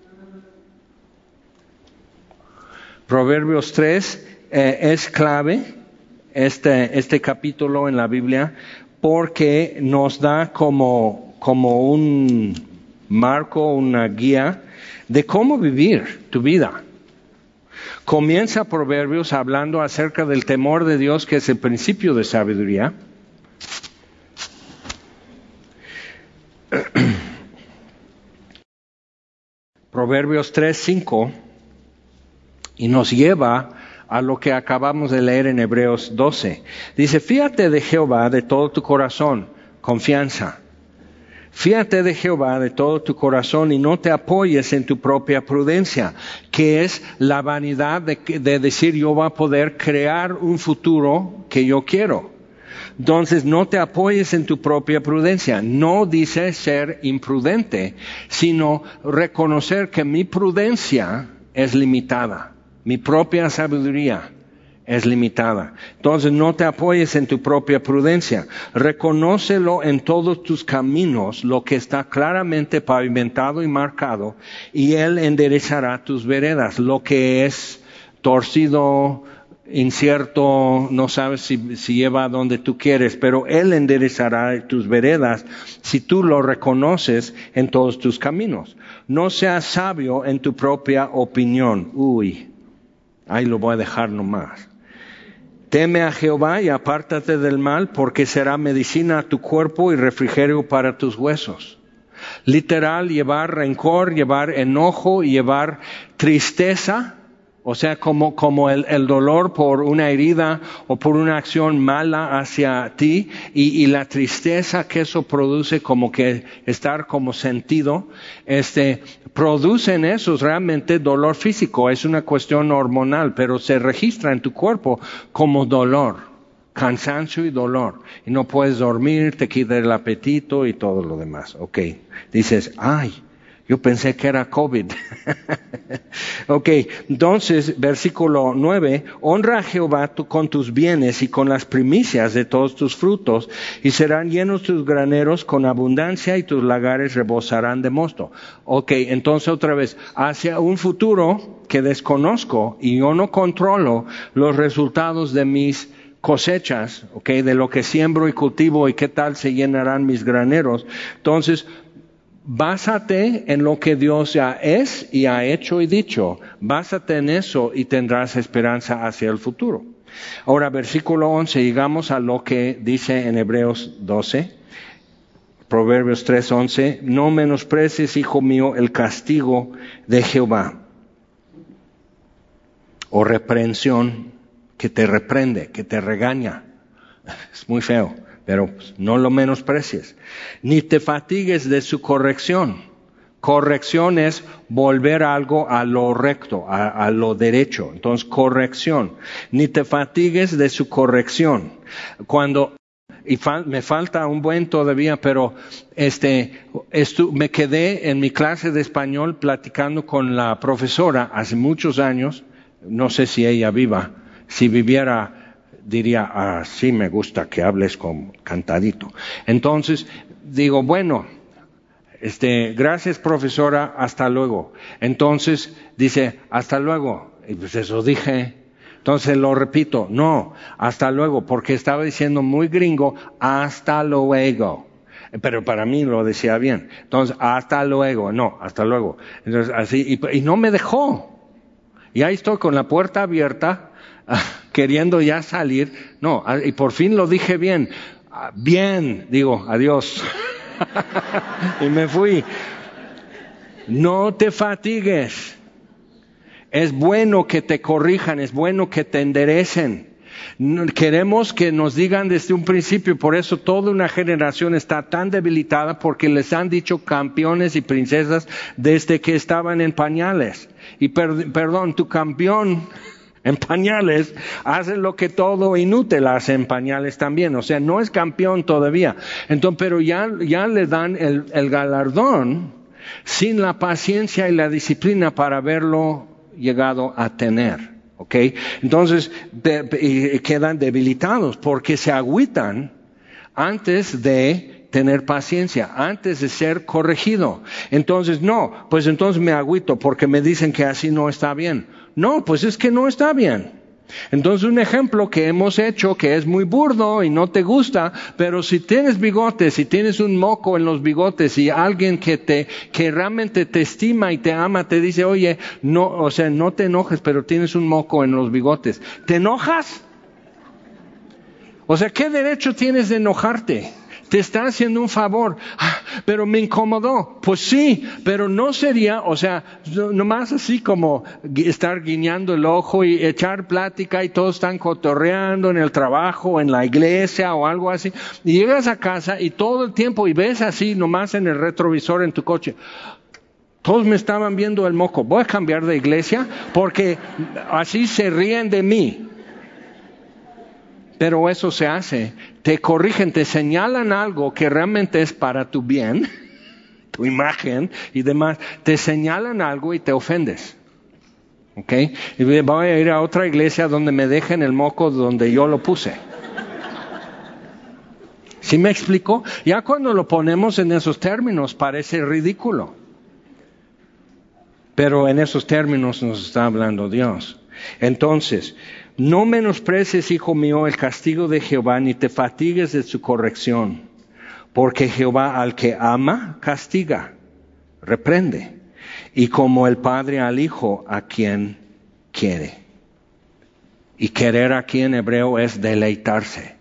Proverbios tres eh, es clave, este, este capítulo en la Biblia, porque nos da como, como un marco, una guía de cómo vivir tu vida. Comienza Proverbios hablando acerca del temor de Dios, que es el principio de sabiduría. Proverbios tres, cinco, y nos lleva a lo que acabamos de leer en Hebreos doce. Dice, fíjate de Jehová de todo tu corazón, confianza. Fíate de Jehová de todo tu corazón y no te apoyes en tu propia prudencia, que es la vanidad de, de decir yo voy a poder crear un futuro que yo quiero. Entonces no te apoyes en tu propia prudencia. No dice ser imprudente, sino reconocer que mi prudencia es limitada. Mi propia sabiduría es limitada. Entonces no te apoyes en tu propia prudencia. Reconócelo en todos tus caminos, lo que está claramente pavimentado y marcado, y Él enderezará tus veredas. Lo que es torcido, incierto, no sabes si, si lleva a donde tú quieres, pero Él enderezará tus veredas si tú lo reconoces en todos tus caminos. No seas sabio en tu propia opinión. Uy, ahí lo voy a dejar nomás. Teme a Jehová y apártate del mal, porque será medicina a tu cuerpo y refrigerio para tus huesos. Literal, llevar rencor, llevar enojo, llevar tristeza, o sea, como, como el, el dolor por una herida o por una acción mala hacia ti, y, y la tristeza que eso produce, como que estar como sentido, este, producen eso realmente dolor físico. Es una cuestión hormonal, pero se registra en tu cuerpo como dolor, cansancio y dolor. Y no puedes dormir, te quita el apetito y todo lo demás. Ok, dices, ay, yo pensé que era COVID. Ok, entonces, versículo nueve, honra a Jehová tu, con tus bienes y con las primicias de todos tus frutos, y serán llenos tus graneros con abundancia y tus lagares rebosarán de mosto. Ok, entonces otra vez, hacia un futuro que desconozco y yo no controlo los resultados de mis cosechas, ok, de lo que siembro y cultivo y qué tal se llenarán mis graneros. Entonces, básate en lo que Dios ya es y ha hecho y dicho. Básate en eso y tendrás esperanza hacia el futuro. Ahora, versículo once, llegamos a lo que dice en Hebreos doce, Proverbios tres once, no menosprecies, hijo mío, el castigo de Jehová, o reprensión, que te reprende, que te regaña. Es muy feo. Pero no lo menosprecies, ni te fatigues de su corrección. Corrección es volver algo a lo recto, a, a lo derecho. Entonces, corrección. Ni te fatigues de su corrección. Cuando, y fal, me falta un buen todavía, pero este, estu, me quedé en mi clase de español platicando con la profesora hace muchos años. No sé si ella viva, si viviera, diría, ah, sí me gusta que hables con cantadito. Entonces, digo, bueno, este, gracias profesora, hasta luego. Entonces, dice, hasta luego. Y pues eso dije. Entonces lo repito, no, hasta luego, porque estaba diciendo muy gringo, hasta luego. Pero para mí lo decía bien. Entonces, hasta luego, no, hasta luego. Entonces, así, y, y no me dejó. Y ahí estoy con la puerta abierta, queriendo ya salir. No, y por fin lo dije bien. Bien, digo, adiós. Y me fui. No te fatigues. Es bueno que te corrijan, es bueno que te enderecen. Queremos que nos digan desde un principio, por eso toda una generación está tan debilitada, porque les han dicho campeones y princesas desde que estaban en pañales. Y per, perdón, tu campeón en pañales hace lo que todo inútil hace en pañales también, o sea, no es campeón todavía. Entonces, pero ya, ya le dan el, el galardón sin la paciencia y la disciplina para haberlo llegado a tener. ¿Ok? Entonces de, de, quedan debilitados porque se agüitan antes de tener paciencia, antes de ser corregido. Entonces, no, pues entonces me agüito porque me dicen que así no está bien. No, pues es que no está bien. Entonces, un ejemplo que hemos hecho que es muy burdo y no te gusta, pero si tienes bigotes, si tienes un moco en los bigotes y alguien que te, que realmente te estima y te ama, te dice, oye, no, o sea, no te enojes, pero tienes un moco en los bigotes. ¿Te enojas? O sea, ¿qué derecho tienes de enojarte? te está haciendo un favor. Ah, pero me incomodó. Pues sí, pero no sería, o sea, nomás así como estar guiñando el ojo y echar plática y todos están cotorreando en el trabajo, en la iglesia o algo así. Y llegas a casa y todo el tiempo y ves así nomás en el retrovisor en tu coche. Todos me estaban viendo el moco. Voy a cambiar de iglesia porque así se ríen de mí. Pero eso se hace. Te corrigen, te señalan algo que realmente es para tu bien, tu imagen y demás. Te señalan algo y te ofendes. ¿Ok? Y voy a ir a otra iglesia donde me dejen el moco donde yo lo puse. ¿Sí me explico? Ya cuando lo ponemos en esos términos parece ridículo. Pero en esos términos nos está hablando Dios. Entonces, no menosprecies, hijo mío, el castigo de Jehová, ni te fatigues de su corrección. Porque Jehová al que ama, castiga, reprende. Y como el padre al hijo, a quien quiere. Y querer aquí en hebreo es deleitarse.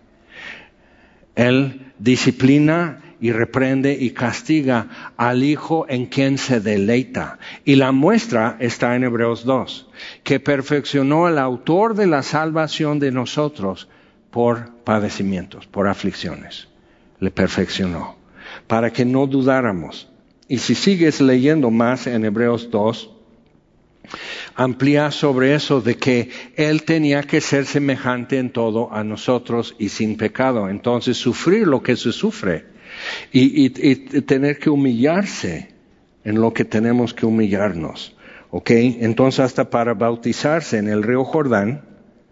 Él disciplina y reprende y castiga al Hijo en quien se deleita. Y la muestra está en Hebreos dos, que perfeccionó al autor de la salvación de nosotros por padecimientos, por aflicciones. Le perfeccionó, para que no dudáramos. Y si sigues leyendo más en Hebreos dos, amplía sobre eso de que Él tenía que ser semejante en todo a nosotros y sin pecado. Entonces sufrir lo que se sufre. Y, y, y tener que humillarse en lo que tenemos que humillarnos. ¿Ok? Entonces hasta para bautizarse en el río Jordán,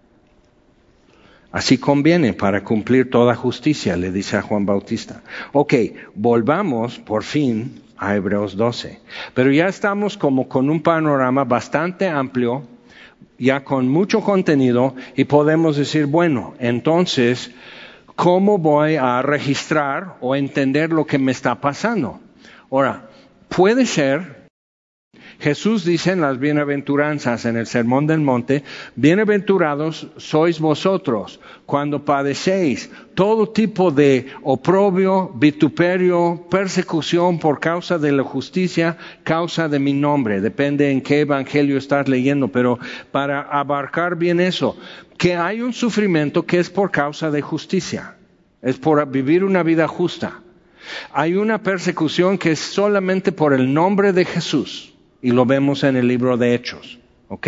así conviene para cumplir toda justicia, le dice a Juan Bautista. Ok, volvamos por fin a Hebreos doce. Pero ya estamos como con un panorama bastante amplio, ya con mucho contenido, y podemos decir, bueno, entonces, ¿cómo voy a registrar o entender lo que me está pasando? Ahora, puede ser, Jesús dice en las bienaventuranzas, en el Sermón del Monte, bienaventurados sois vosotros cuando padecéis todo tipo de oprobio, vituperio, persecución por causa de la justicia, causa de mi nombre. Depende en qué evangelio estás leyendo, pero para abarcar bien eso, que hay un sufrimiento que es por causa de justicia, es por vivir una vida justa. Hay una persecución que es solamente por el nombre de Jesús. Y lo vemos en el libro de Hechos, ¿ok?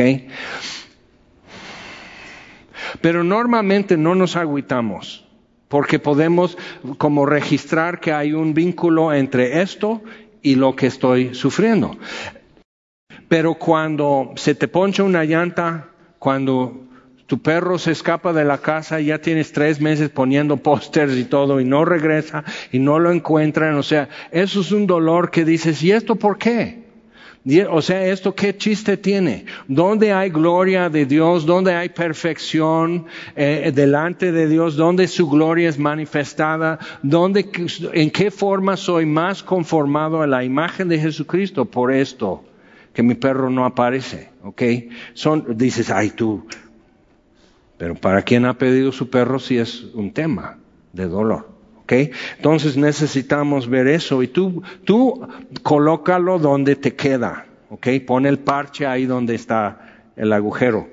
Pero normalmente no nos agüitamos, porque podemos como registrar que hay un vínculo entre esto y lo que estoy sufriendo. Pero cuando se te poncha una llanta, cuando tu perro se escapa de la casa y ya tienes tres meses poniendo pósters y todo y no regresa y no lo encuentran, o sea, eso es un dolor que dices, ¿y esto por qué? O sea, ¿esto qué chiste tiene? ¿Dónde hay gloria de Dios? ¿Dónde hay perfección eh, delante de Dios? ¿Dónde su gloria es manifestada? ¿Dónde, en qué forma soy más conformado a la imagen de Jesucristo? Por esto, que mi perro no aparece, ¿ok? Son, dices, ay tú, pero para quien ha pedido su perro sí es un tema de dolor. ¿Okay? Entonces necesitamos ver eso y tú, tú colócalo donde te queda, ¿okay? Pon el parche ahí donde está el agujero.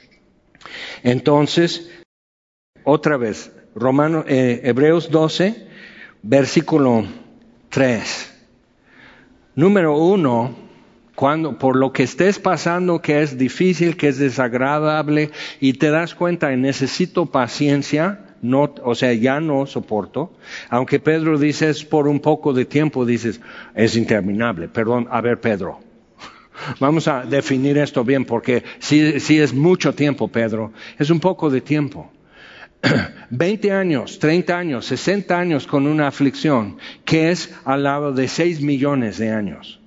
Entonces, otra vez, Romano, eh, Hebreos doce, versículo tres. Número uno, cuando por lo que estés pasando que es difícil, que es desagradable y te das cuenta, necesito paciencia. No, o sea, ya no soporto. Aunque Pedro dice es por un poco de tiempo, dices, es interminable. Perdón, a ver Pedro, vamos a definir esto bien porque si, si es mucho tiempo, Pedro, es un poco de tiempo. veinte años, treinta años, sesenta años con una aflicción que es al lado de seis millones de años.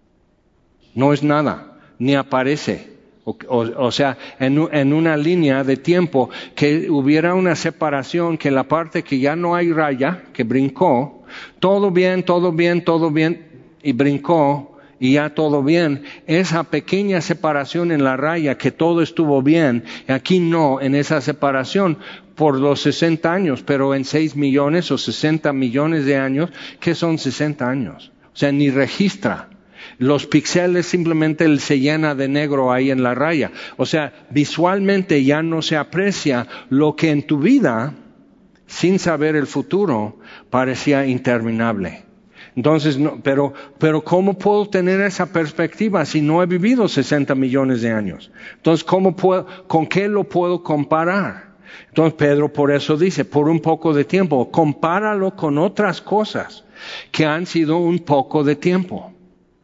No es nada, ni aparece. O, o, o sea, en, en una línea de tiempo que hubiera una separación, que la parte que ya no hay raya, que brincó, todo bien, todo bien, todo bien, y brincó, y ya todo bien, esa pequeña separación en la raya, que todo estuvo bien, aquí no, en esa separación, por los sesenta años, pero en seis millones o sesenta millones de años, ¿qué son sesenta años? O sea, ni registra. Los píxeles simplemente se llena de negro ahí en la raya. O sea, visualmente ya no se aprecia lo que en tu vida, sin saber el futuro, parecía interminable. Entonces, no, pero, pero ¿cómo puedo tener esa perspectiva si no he vivido sesenta millones de años? Entonces, ¿cómo puedo, con qué lo puedo comparar? Entonces, Pedro por eso dice, por un poco de tiempo, compáralo con otras cosas que han sido un poco de tiempo.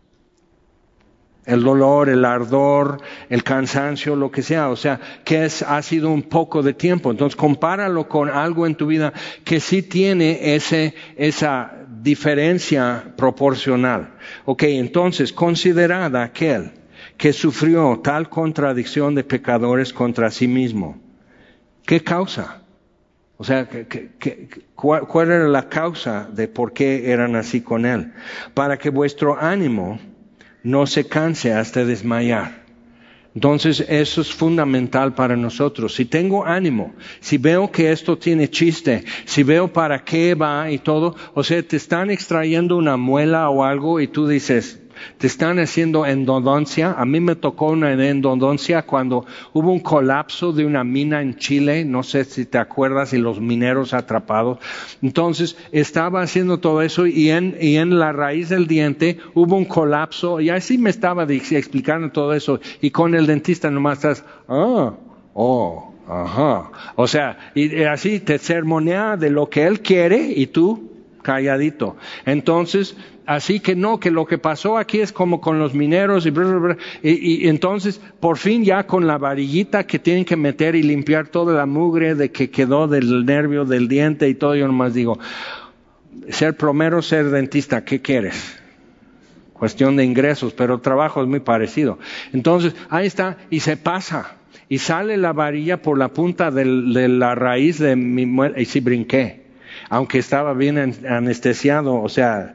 El dolor, el ardor, el cansancio, lo que sea, o sea, que es, ha sido un poco de tiempo. Entonces, compáralo con algo en tu vida que sí tiene ese, esa diferencia proporcional. Ok, entonces, considerad a aquel que sufrió tal contradicción de pecadores contra sí mismo. ¿Qué causa? O sea, ¿qué, qué, qué, cuál, ¿cuál era la causa de por qué eran así con él? Para que vuestro ánimo no se canse hasta desmayar. Entonces eso es fundamental para nosotros. Si tengo ánimo, si veo que esto tiene chiste, si veo para qué va y todo, o sea, te están extrayendo una muela o algo y tú dices, te están haciendo endodoncia. A mí me tocó una endodoncia cuando hubo un colapso de una mina en Chile, no sé si te acuerdas, y los mineros atrapados. Entonces estaba haciendo todo eso y en, y en la raíz del diente hubo un colapso y así me estaba explicando todo eso y con el dentista nomás estás, ah, oh, ajá. O sea, y así te sermonea de lo que él quiere y tú calladito. Entonces, así que no, que lo que pasó aquí es como con los mineros y, bla, bla, bla, y, y entonces por fin ya con la varillita que tienen que meter y limpiar toda la mugre de que quedó del nervio del diente y todo, yo nomás digo, ser plomero, ser dentista, ¿qué quieres? Cuestión de ingresos, pero el trabajo es muy parecido. Entonces, ahí está, y se pasa, y sale la varilla por la punta del, de la raíz de mi muela, y sí brinqué, aunque estaba bien anestesiado, o sea,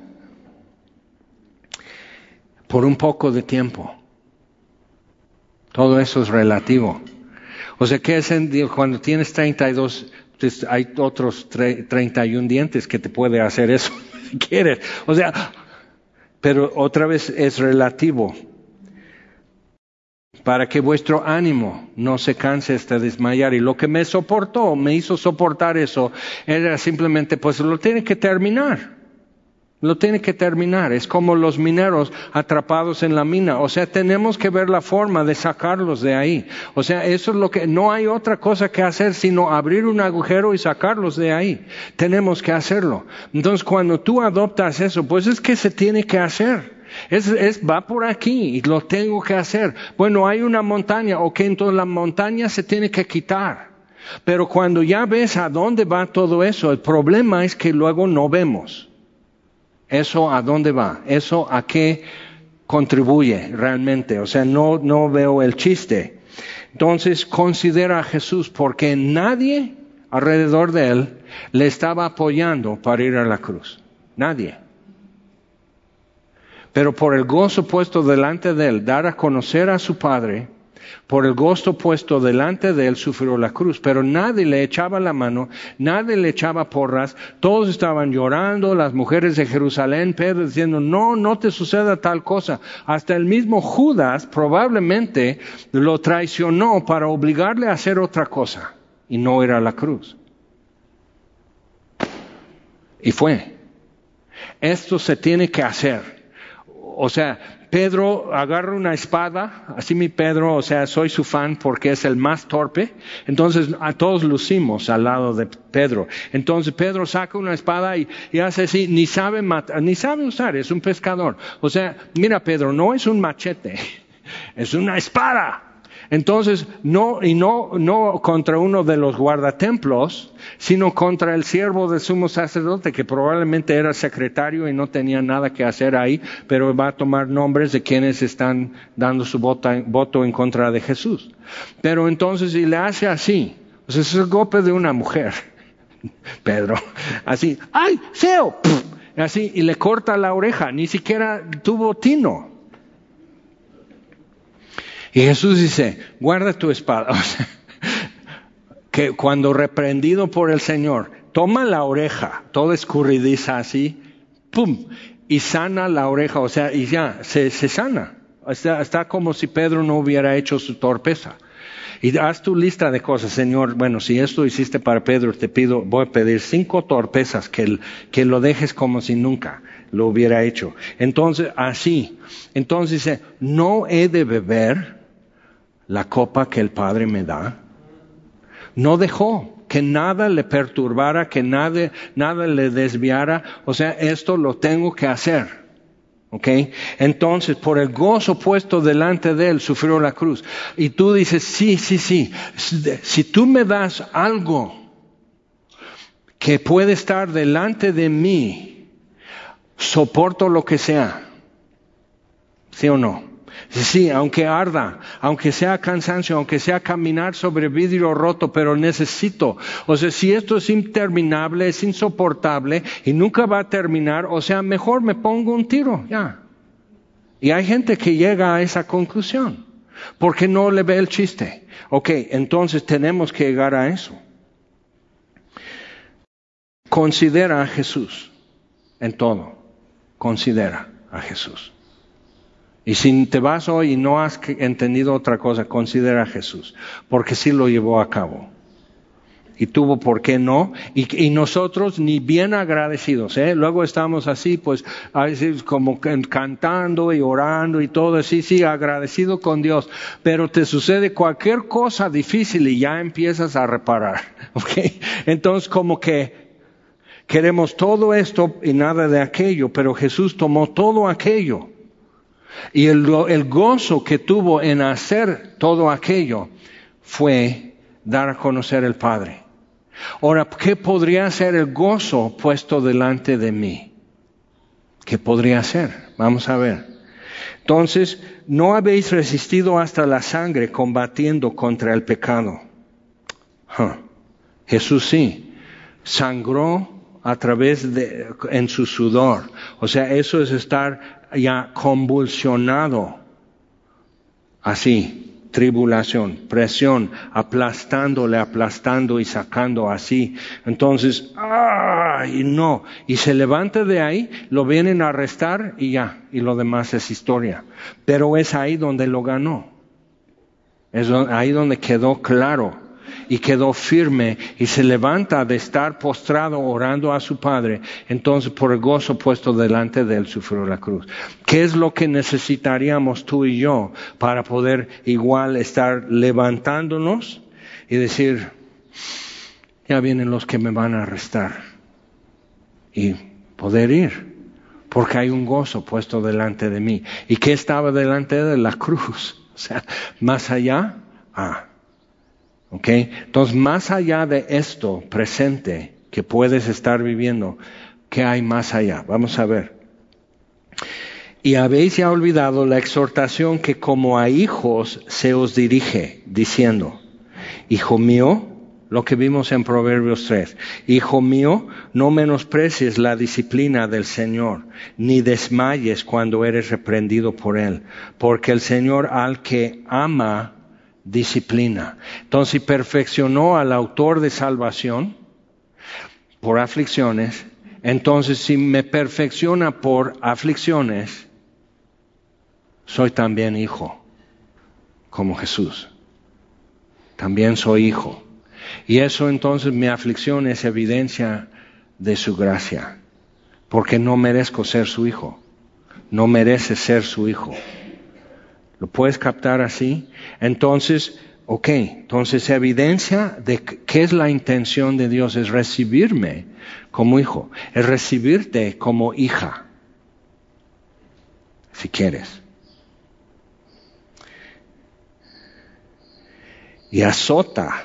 por un poco de tiempo. Todo eso es relativo. O sea, ¿qué es en, cuando tienes treinta y dos, pues hay otros treinta y uno dientes que te puede hacer eso si quieres? O sea, pero otra vez es relativo. Para que vuestro ánimo no se canse hasta desmayar. Y lo que me soportó, me hizo soportar eso, era simplemente, pues lo tiene que terminar. Lo tiene que terminar. Es como los mineros atrapados en la mina. O sea, tenemos que ver la forma de sacarlos de ahí. O sea, eso es lo que, no hay otra cosa que hacer sino abrir un agujero y sacarlos de ahí. Tenemos que hacerlo. Entonces, cuando tú adoptas eso, pues es que se tiene que hacer. Es, es, va por aquí y lo tengo que hacer. Bueno, hay una montaña, ok, entonces la montaña se tiene que quitar. Pero cuando ya ves a dónde va todo eso, el problema es que luego no vemos. ¿Eso a dónde va? ¿Eso a qué contribuye realmente? O sea, no, no veo el chiste. Entonces, considera a Jesús porque nadie alrededor de él le estaba apoyando para ir a la cruz. Nadie. Pero por el gozo puesto delante de él, dar a conocer a su Padre, por el gozo puesto delante de él sufrió la cruz, pero nadie le echaba la mano, nadie le echaba porras, todos estaban llorando, las mujeres de Jerusalén, Pedro diciendo, no, no te suceda tal cosa. Hasta el mismo Judas probablemente lo traicionó para obligarle a hacer otra cosa y no ir a la cruz. Y fue. Esto se tiene que hacer. O sea, Pedro agarra una espada, así mi Pedro, o sea, soy su fan porque es el más torpe, entonces a todos lucimos al lado de Pedro. Entonces Pedro saca una espada y, y hace así, ni sabe matar, ni sabe usar, es un pescador. O sea, mira Pedro, no es un machete, es una espada. Entonces, no, y no, no contra uno de los guardatemplos, sino contra el siervo del sumo sacerdote, que probablemente era secretario y no tenía nada que hacer ahí, pero va a tomar nombres de quienes están dando su voto, voto en contra de Jesús. Pero entonces, y le hace así, o sea, es el golpe de una mujer, Pedro, así, ¡ay, Seo! Así, y le corta la oreja, ni siquiera tuvo tino. Y Jesús dice, guarda tu espada. O sea, ok, que cuando reprendido por el Señor, toma la oreja, toda escurridiza así, ¡pum! Y sana la oreja, o sea, y ya, se, se sana. Está, está como si Pedro no hubiera hecho su torpeza. Y haz tu lista de cosas, Señor. Bueno, si esto hiciste para Pedro, te pido, voy a pedir cinco torpezas que, que lo dejes como si nunca lo hubiera hecho. Entonces, así. Entonces dice, no he de beber la copa que el Padre me da. No dejó que nada le perturbara, que nada, nada le desviara. O sea, esto lo tengo que hacer. ¿Ok? Entonces, por el gozo puesto delante de él, sufrió la cruz. Y tú dices, sí, sí, sí. Si tú me das algo que puede estar delante de mí, soporto lo que sea. ¿Sí o no? Sí, aunque arda, aunque sea cansancio, aunque sea caminar sobre vidrio roto, pero necesito. O sea, si esto es interminable, es insoportable y nunca va a terminar, o sea, mejor me pongo un tiro, ya. Y hay gente que llega a esa conclusión, porque no le ve el chiste. Ok, entonces tenemos que llegar a eso. Considera a Jesús en todo. Considera a Jesús. Y si te vas hoy y no has entendido otra cosa, considera a Jesús, porque sí lo llevó a cabo. Y tuvo por qué no, y, y nosotros ni bien agradecidos, ¿eh? Luego estamos así, pues, a veces como cantando y orando y todo así, sí, agradecido con Dios, pero te sucede cualquier cosa difícil y ya empiezas a reparar, ¿ok? Entonces como que queremos todo esto y nada de aquello, pero Jesús tomó todo aquello. Y el, el gozo que tuvo en hacer todo aquello fue dar a conocer el Padre. Ahora, ¿qué podría ser el gozo puesto delante de mí? ¿Qué podría ser? Vamos a ver. Entonces, no habéis resistido hasta la sangre combatiendo contra el pecado. Huh. Jesús sí, sangró a través de, en su sudor. O sea, eso es estar ya convulsionado, así, tribulación, presión, aplastándole, aplastando y sacando así. Entonces, ¡ay, no! Y se levanta de ahí, lo vienen a arrestar y ya, y lo demás es historia. Pero es ahí donde lo ganó. Es ahí donde quedó claro. Y quedó firme y se levanta de estar postrado orando a su Padre. Entonces por el gozo puesto delante de él sufrió la cruz. ¿Qué es lo que necesitaríamos tú y yo para poder igual estar levantándonos y decir, ya vienen los que me van a arrestar? Y poder ir, porque hay un gozo puesto delante de mí. ¿Y qué estaba delante de la cruz? O sea, más allá, ah. ¿Ok? Entonces, más allá de esto presente que puedes estar viviendo, ¿qué hay más allá? Vamos a ver. Y habéis ya olvidado la exhortación que como a hijos se os dirige, diciendo, Hijo mío, lo que vimos en Proverbios tres, Hijo mío, no menosprecies la disciplina del Señor, ni desmayes cuando eres reprendido por Él, porque el Señor al que ama, disciplina. Entonces, si perfeccionó al autor de salvación por aflicciones, entonces si me perfecciona por aflicciones, soy también hijo, como Jesús. También soy hijo. Y eso entonces mi aflicción es evidencia de su gracia, porque no merezco ser su hijo, no merece ser su hijo. ¿Lo puedes captar así? Entonces, ok, entonces evidencia de qué es la intención de Dios, es recibirme como hijo, es recibirte como hija, si quieres. Y azota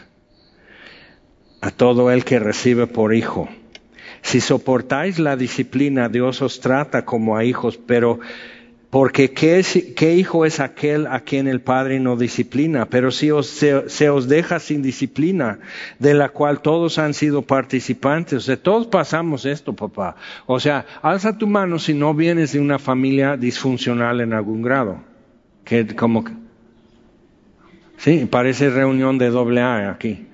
a todo el que recibe por hijo. Si soportáis la disciplina, Dios os trata como a hijos, pero porque ¿qué, es, ¿qué hijo es aquel a quien el Padre no disciplina? Pero si os, se, se os deja sin disciplina, de la cual todos han sido participantes. O sea, todos pasamos esto, papá. O sea, alza tu mano si no vienes de una familia disfuncional en algún grado. Que como que, sí, parece reunión de doble A aquí.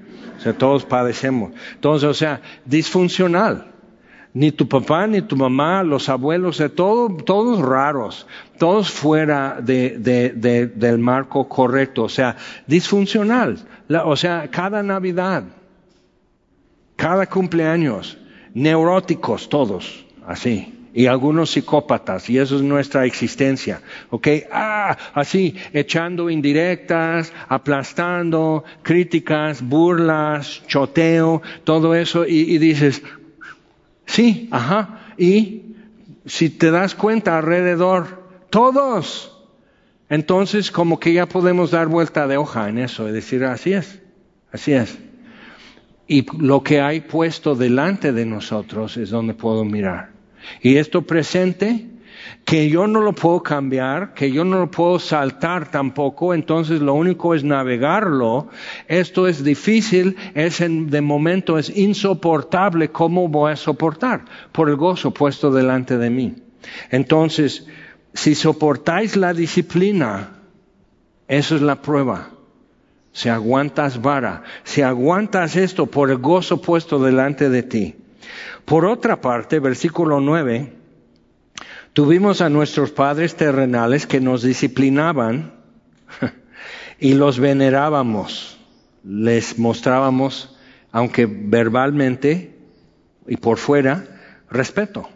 sea, todos padecemos. Entonces, o sea, disfuncional. Ni tu papá, ni tu mamá, los abuelos, de todo, todos raros, todos fuera de, de, de, del marco correcto, o sea, disfuncional. La, o sea, cada Navidad, cada cumpleaños, neuróticos todos, así. Y algunos psicópatas, y eso es nuestra existencia, ¿ok? Ah, así, echando indirectas, aplastando, críticas, burlas, choteo, todo eso, y, y dices, sí, ajá, y si te das cuenta alrededor, todos, entonces como que ya podemos dar vuelta de hoja en eso, y decir, así es, así es. Y lo que hay puesto delante de nosotros es donde puedo mirar. Y esto presente, que yo no lo puedo cambiar, que yo no lo puedo saltar tampoco, entonces lo único es navegarlo. Esto es difícil, es en, de momento es insoportable. ¿Cómo voy a soportar? Por el gozo puesto delante de mí. Entonces, si soportáis la disciplina, eso es la prueba. Si aguantas vara, si aguantas esto por el gozo puesto delante de ti. Por otra parte, versículo nueve, tuvimos a nuestros padres terrenales que nos disciplinaban y los venerábamos, les mostrábamos, aunque verbalmente y por fuera, respeto.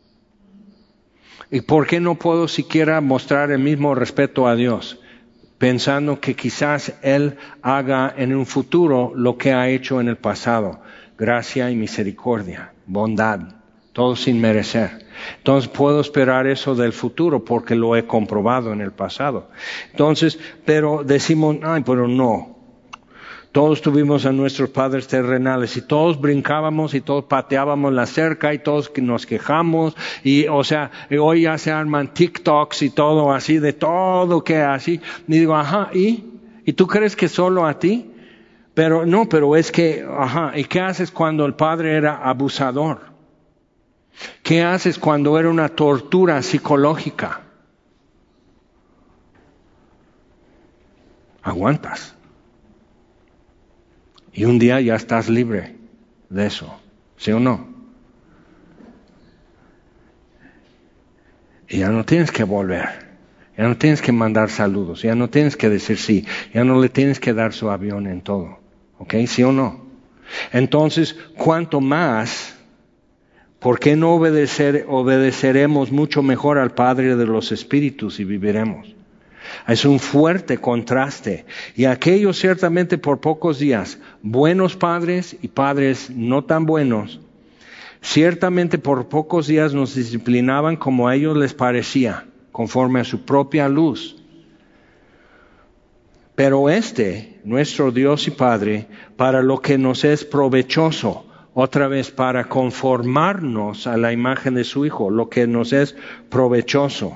¿Y por qué no puedo siquiera mostrar el mismo respeto a Dios? Pensando que quizás Él haga en un futuro lo que ha hecho en el pasado. Gracia y misericordia, bondad, todo sin merecer. Entonces puedo esperar eso del futuro porque lo he comprobado en el pasado. Entonces, pero decimos, ay, pero no. Todos tuvimos a nuestros padres terrenales y todos brincábamos y todos pateábamos la cerca y todos nos quejamos y, o sea, hoy ya se arman TikToks y todo así, de todo que así. Y digo, ajá, ¿y? ¿Y tú crees que solo a ti? Pero no, pero es que, ajá, ¿y qué haces cuando el padre era abusador? ¿Qué haces cuando era una tortura psicológica? Aguantas. Y un día ya estás libre de eso, ¿sí o no? Y ya no tienes que volver, ya no tienes que mandar saludos, ya no tienes que decir sí, ya no le tienes que dar su avión en todo, ¿ok? ¿Sí o no? Entonces, ¿cuánto más? ¿Por qué no obedecer, obedeceremos mucho mejor al Padre de los Espíritus y viviremos? Es un fuerte contraste. Y aquellos ciertamente por pocos días, buenos padres y padres no tan buenos, ciertamente por pocos días nos disciplinaban como a ellos les parecía, conforme a su propia luz. Pero este, nuestro Dios y Padre, para lo que nos es provechoso, otra vez para conformarnos a la imagen de su Hijo, lo que nos es provechoso.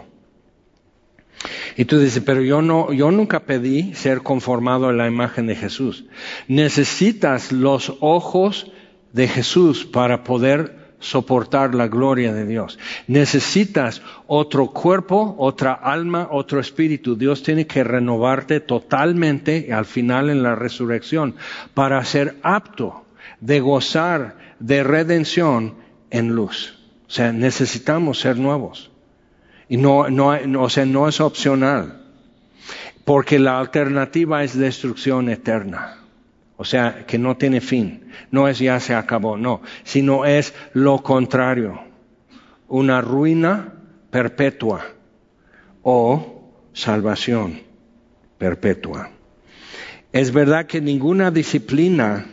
Y tú dices, pero yo no, yo nunca pedí ser conformado a la imagen de Jesús. Necesitas los ojos de Jesús para poder soportar la gloria de Dios. Necesitas otro cuerpo, otra alma, otro espíritu. Dios tiene que renovarte totalmente al final en la resurrección para ser apto de gozar de redención en luz. O sea, necesitamos ser nuevos. Y no, no, no, o sea, no es opcional, porque la alternativa es destrucción eterna. O sea, que no tiene fin. No es ya se acabó, no. Sino es lo contrario. Una ruina perpetua o salvación perpetua. Es verdad que ninguna disciplina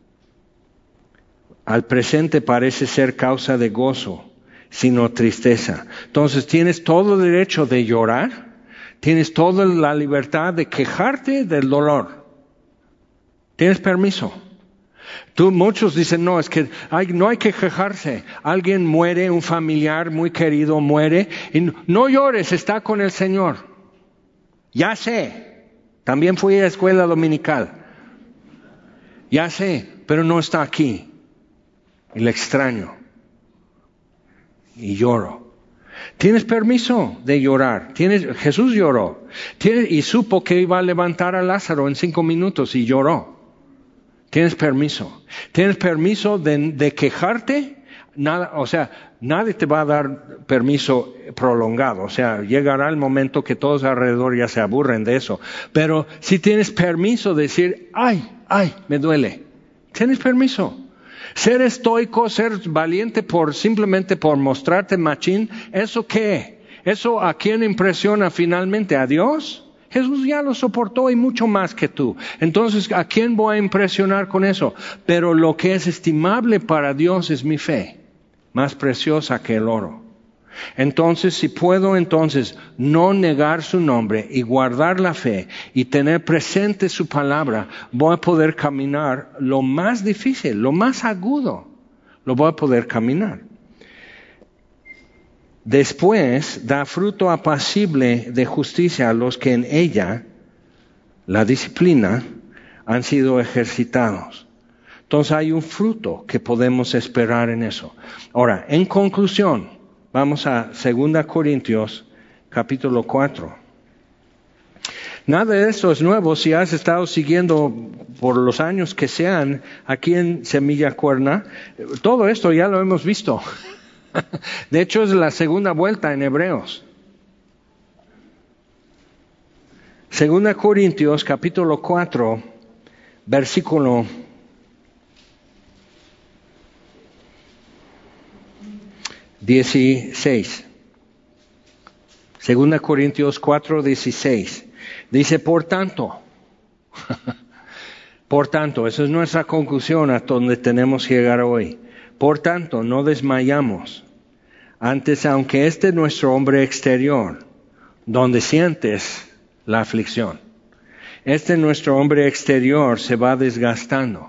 al presente parece ser causa de gozo, sino tristeza. Entonces tienes todo el derecho de llorar, tienes toda la libertad de quejarte del dolor. Tienes permiso. Tú, muchos dicen, no, es que hay, no hay que quejarse. Alguien muere, un familiar muy querido muere, y no llores, está con el Señor. Ya sé, también fui a la escuela dominical. Ya sé, pero no está aquí. Y le extraño. Y lloro. Tienes permiso de llorar. Tienes, Jesús lloró. Tienes, y supo que iba a levantar a Lázaro en cinco minutos y lloró. Tienes permiso. Tienes permiso de, de quejarte. Nada, o sea, nadie te va a dar permiso prolongado. O sea, llegará el momento que todos alrededor ya se aburren de eso. Pero si tienes permiso de decir, ay, ay, me duele. Tienes permiso. Ser estoico, ser valiente por simplemente por mostrarte machín, ¿eso qué? ¿Eso a quién impresiona finalmente? ¿A Dios? Jesús ya lo soportó y mucho más que tú. Entonces, ¿a quién voy a impresionar con eso? Pero lo que es estimable para Dios es mi fe, más preciosa que el oro. Entonces, si puedo entonces no negar su nombre y guardar la fe y tener presente su palabra, voy a poder caminar lo más difícil, lo más agudo, lo voy a poder caminar. Después da fruto apacible de justicia a los que en ella, la disciplina, han sido ejercitados. Entonces hay un fruto que podemos esperar en eso. Ahora, en conclusión, vamos a Segunda Corintios, capítulo cuatro. Nada de esto es nuevo si has estado siguiendo por los años que sean aquí en Semilla Cuerna. Todo esto ya lo hemos visto. De hecho, es la segunda vuelta en Hebreos. Segunda Corintios, capítulo cuatro, versículo dieciséis. Segunda Corintios cuatro, dieciséis. Dice, por tanto, por tanto, esa es nuestra conclusión a donde tenemos que llegar hoy. Por tanto, no desmayamos. Antes, aunque este es nuestro hombre exterior, donde sientes la aflicción, este nuestro hombre exterior se va desgastando.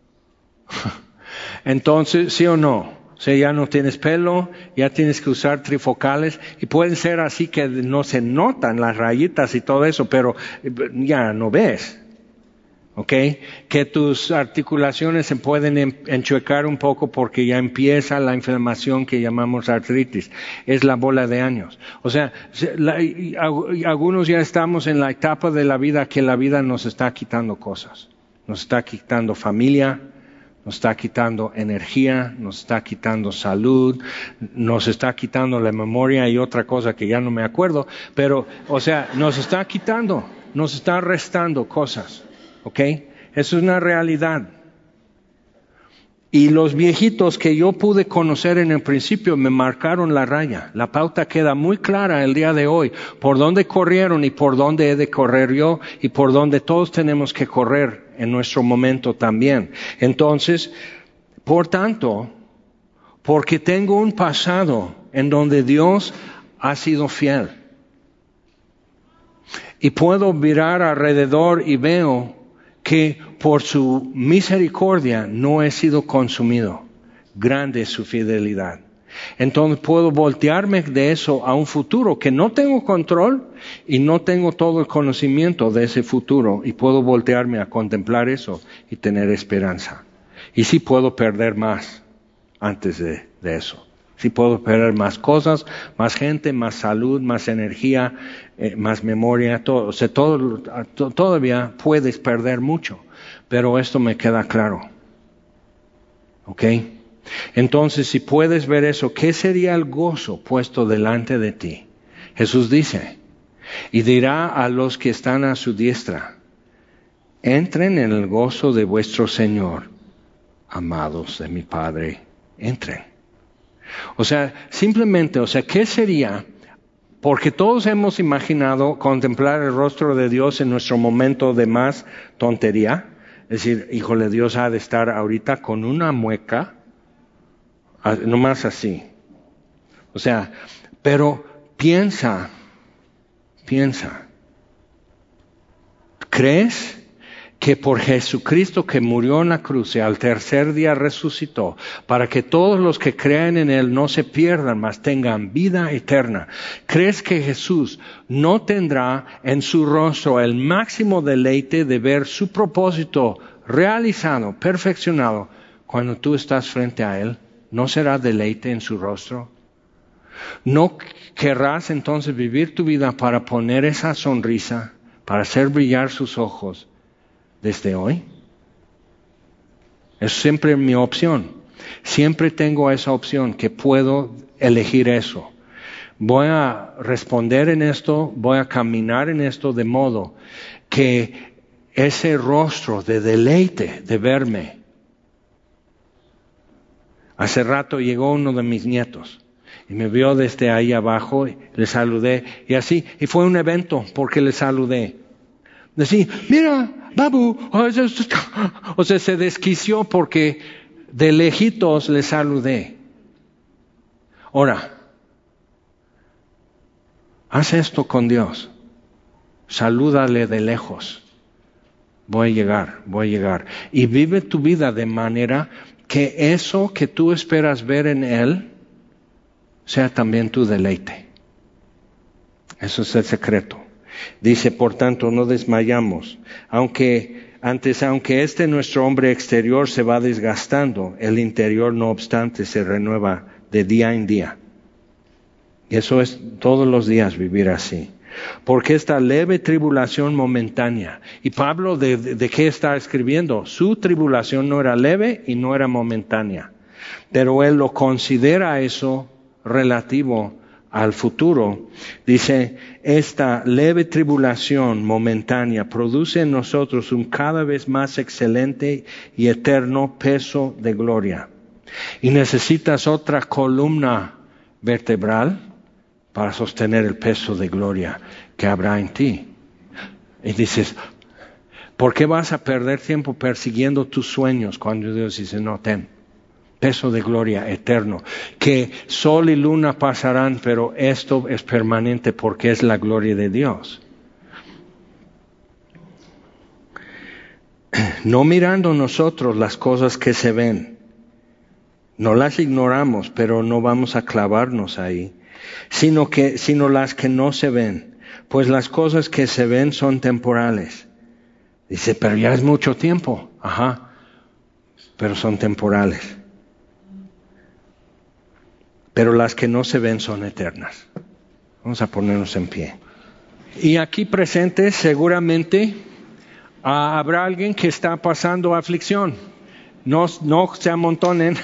Entonces, ¿sí o no? O sea, ya no tienes pelo, ya tienes que usar trifocales, y pueden ser así que no se notan las rayitas y todo eso, pero ya no ves. ¿Ok? Que tus articulaciones se pueden enchuecar un poco porque ya empieza la inflamación que llamamos artritis. Es la bola de años. O sea, la, algunos ya estamos en la etapa de la vida que la vida nos está quitando cosas. Nos está quitando familia, nos está quitando energía, nos está quitando salud, nos está quitando la memoria y otra cosa que ya no me acuerdo. Pero, o sea, nos está quitando, nos está restando cosas. ¿Ok? Eso es una realidad. Y los viejitos que yo pude conocer en el principio me marcaron la raya. La pauta queda muy clara el día de hoy. Por dónde corrieron y por dónde he de correr yo y por dónde todos tenemos que correr en nuestro momento también. Entonces, por tanto, porque tengo un pasado en donde Dios ha sido fiel. Y puedo mirar alrededor y veo que por su misericordia no he sido consumido. Grande es su fidelidad. Entonces puedo voltearme de eso a un futuro que no tengo control y no tengo todo el conocimiento de ese futuro, y puedo voltearme a contemplar eso y tener esperanza. Y sí puedo perder más antes de, de eso. Sí puedo perder más cosas, más gente, más salud, más energía, eh, más memoria, todo. O sea, todo, to, todavía puedes perder mucho, pero esto me queda claro. ¿Ok? Entonces, si puedes ver eso, ¿qué sería el gozo puesto delante de ti? Jesús dice, y dirá a los que están a su diestra, entren en el gozo de vuestro Señor, amados de mi Padre, entren. O sea, simplemente, o sea, ¿qué sería? Porque todos hemos imaginado contemplar el rostro de Dios en nuestro momento de más tontería. Es decir, híjole, Dios ha de estar ahorita con una mueca, nomás así. O sea, pero piensa, piensa. ¿Crees que por Jesucristo que murió en la cruz y al tercer día resucitó, para que todos los que crean en Él no se pierdan, mas tengan vida eterna? ¿Crees que Jesús no tendrá en su rostro el máximo deleite de ver su propósito realizado, perfeccionado, cuando tú estás frente a Él? ¿No será deleite en su rostro? ¿No querrás entonces vivir tu vida para poner esa sonrisa, para hacer brillar sus ojos desde hoy? Es siempre mi opción. Siempre tengo esa opción que puedo elegir eso. Voy a responder en esto, voy a caminar en esto de modo que ese rostro de deleite de verme. Hace rato llegó uno de mis nietos y me vio desde ahí abajo, y le saludé y así, y fue un evento porque le saludé. Decía, mira, Babu, o sea, se desquició porque de lejitos le saludé. Ahora, haz esto con Dios. Salúdale de lejos. Voy a llegar, voy a llegar. Y vive tu vida de manera que eso que tú esperas ver en Él sea también tu deleite. Eso es el secreto. Dice, por tanto, no desmayamos. Aunque antes, aunque este nuestro hombre exterior se va desgastando, el interior no obstante se renueva de día en día. Y eso es todos los días vivir así. Porque esta leve tribulación momentánea, y Pablo de, de, de qué está escribiendo, su tribulación no era leve y no era momentánea, pero él lo considera eso relativo al futuro. Dice, esta leve tribulación momentánea produce en nosotros un cada vez más excelente y eterno peso de gloria. Y necesitas otra columna vertebral para sostener el peso de gloria que habrá en ti. Y dices, ¿por qué vas a perder tiempo persiguiendo tus sueños cuando Dios dice, no, ten peso de gloria eterno, que sol y luna pasarán, pero esto es permanente porque es la gloria de Dios? No mirando nosotros las cosas que se ven, no las ignoramos, pero no vamos a clavarnos ahí, sino que, sino las que no se ven, pues las cosas que se ven son temporales. Dice, pero ya es mucho tiempo, ajá, pero son temporales. Pero las que no se ven son eternas. Vamos a ponernos en pie. Y aquí presente seguramente uh, habrá alguien que está pasando aflicción. No, no se amontonen.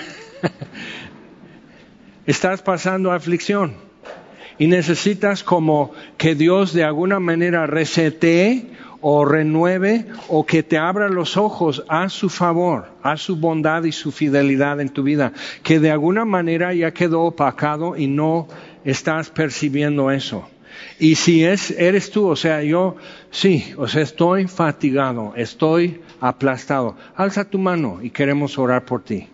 Estás pasando aflicción. Y necesitas como que Dios de alguna manera resetee o renueve o que te abra los ojos a su favor, a su bondad y su fidelidad en tu vida, que de alguna manera ya quedó opacado y no estás percibiendo eso. Y si es, eres tú, o sea, yo, sí, o sea, estoy fatigado, estoy aplastado, alza tu mano y queremos orar por ti.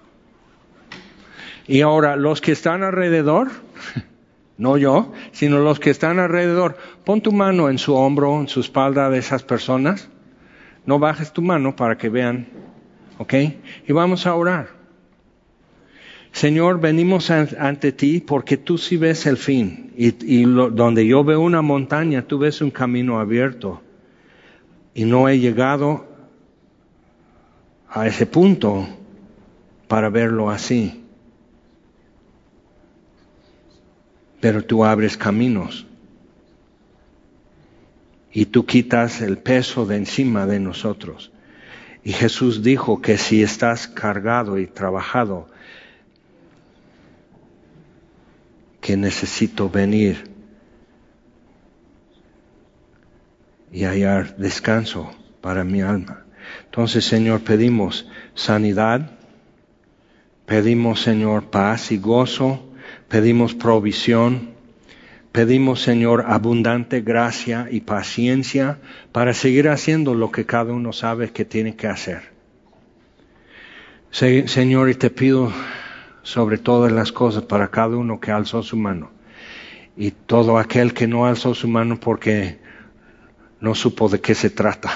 Y ahora, los que están alrededor, no yo, sino los que están alrededor, pon tu mano en su hombro, en su espalda de esas personas. No bajes tu mano para que vean, ¿ok? Y vamos a orar. Señor, venimos ante ti porque tú sí ves el fin. Y, y lo, donde yo veo una montaña, tú ves un camino abierto. Y no he llegado a ese punto para verlo así. Pero tú abres caminos y tú quitas el peso de encima de nosotros. Y Jesús dijo que si estás cargado y trabajado, que necesito venir y hallar descanso para mi alma. Entonces, Señor, pedimos sanidad, pedimos, Señor, paz y gozo, pedimos provisión, pedimos, Señor, abundante gracia y paciencia para seguir haciendo lo que cada uno sabe que tiene que hacer. Se, Señor, y te pido sobre todas las cosas para cada uno que alzó su mano y todo aquel que no alzó su mano porque no supo de qué se trata.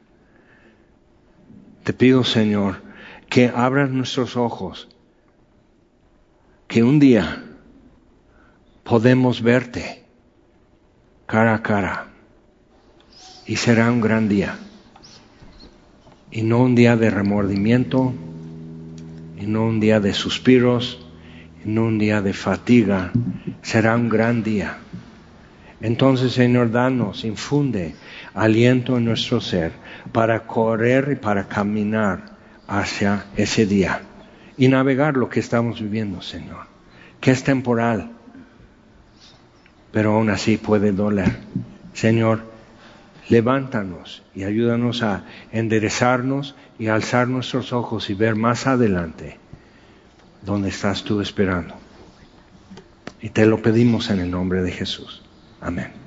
Te pido, Señor, que abras nuestros ojos, que un día podemos verte cara a cara y será un gran día y no un día de remordimiento y no un día de suspiros y no un día de fatiga, será un gran día. Entonces, Señor, danos, infunde aliento en nuestro ser para correr y para caminar hacia ese día y navegar lo que estamos viviendo, Señor, que es temporal, pero aún así puede doler. Señor, levántanos y ayúdanos a enderezarnos y alzar nuestros ojos y ver más adelante dónde estás tú esperando. Y te lo pedimos en el nombre de Jesús. Amén.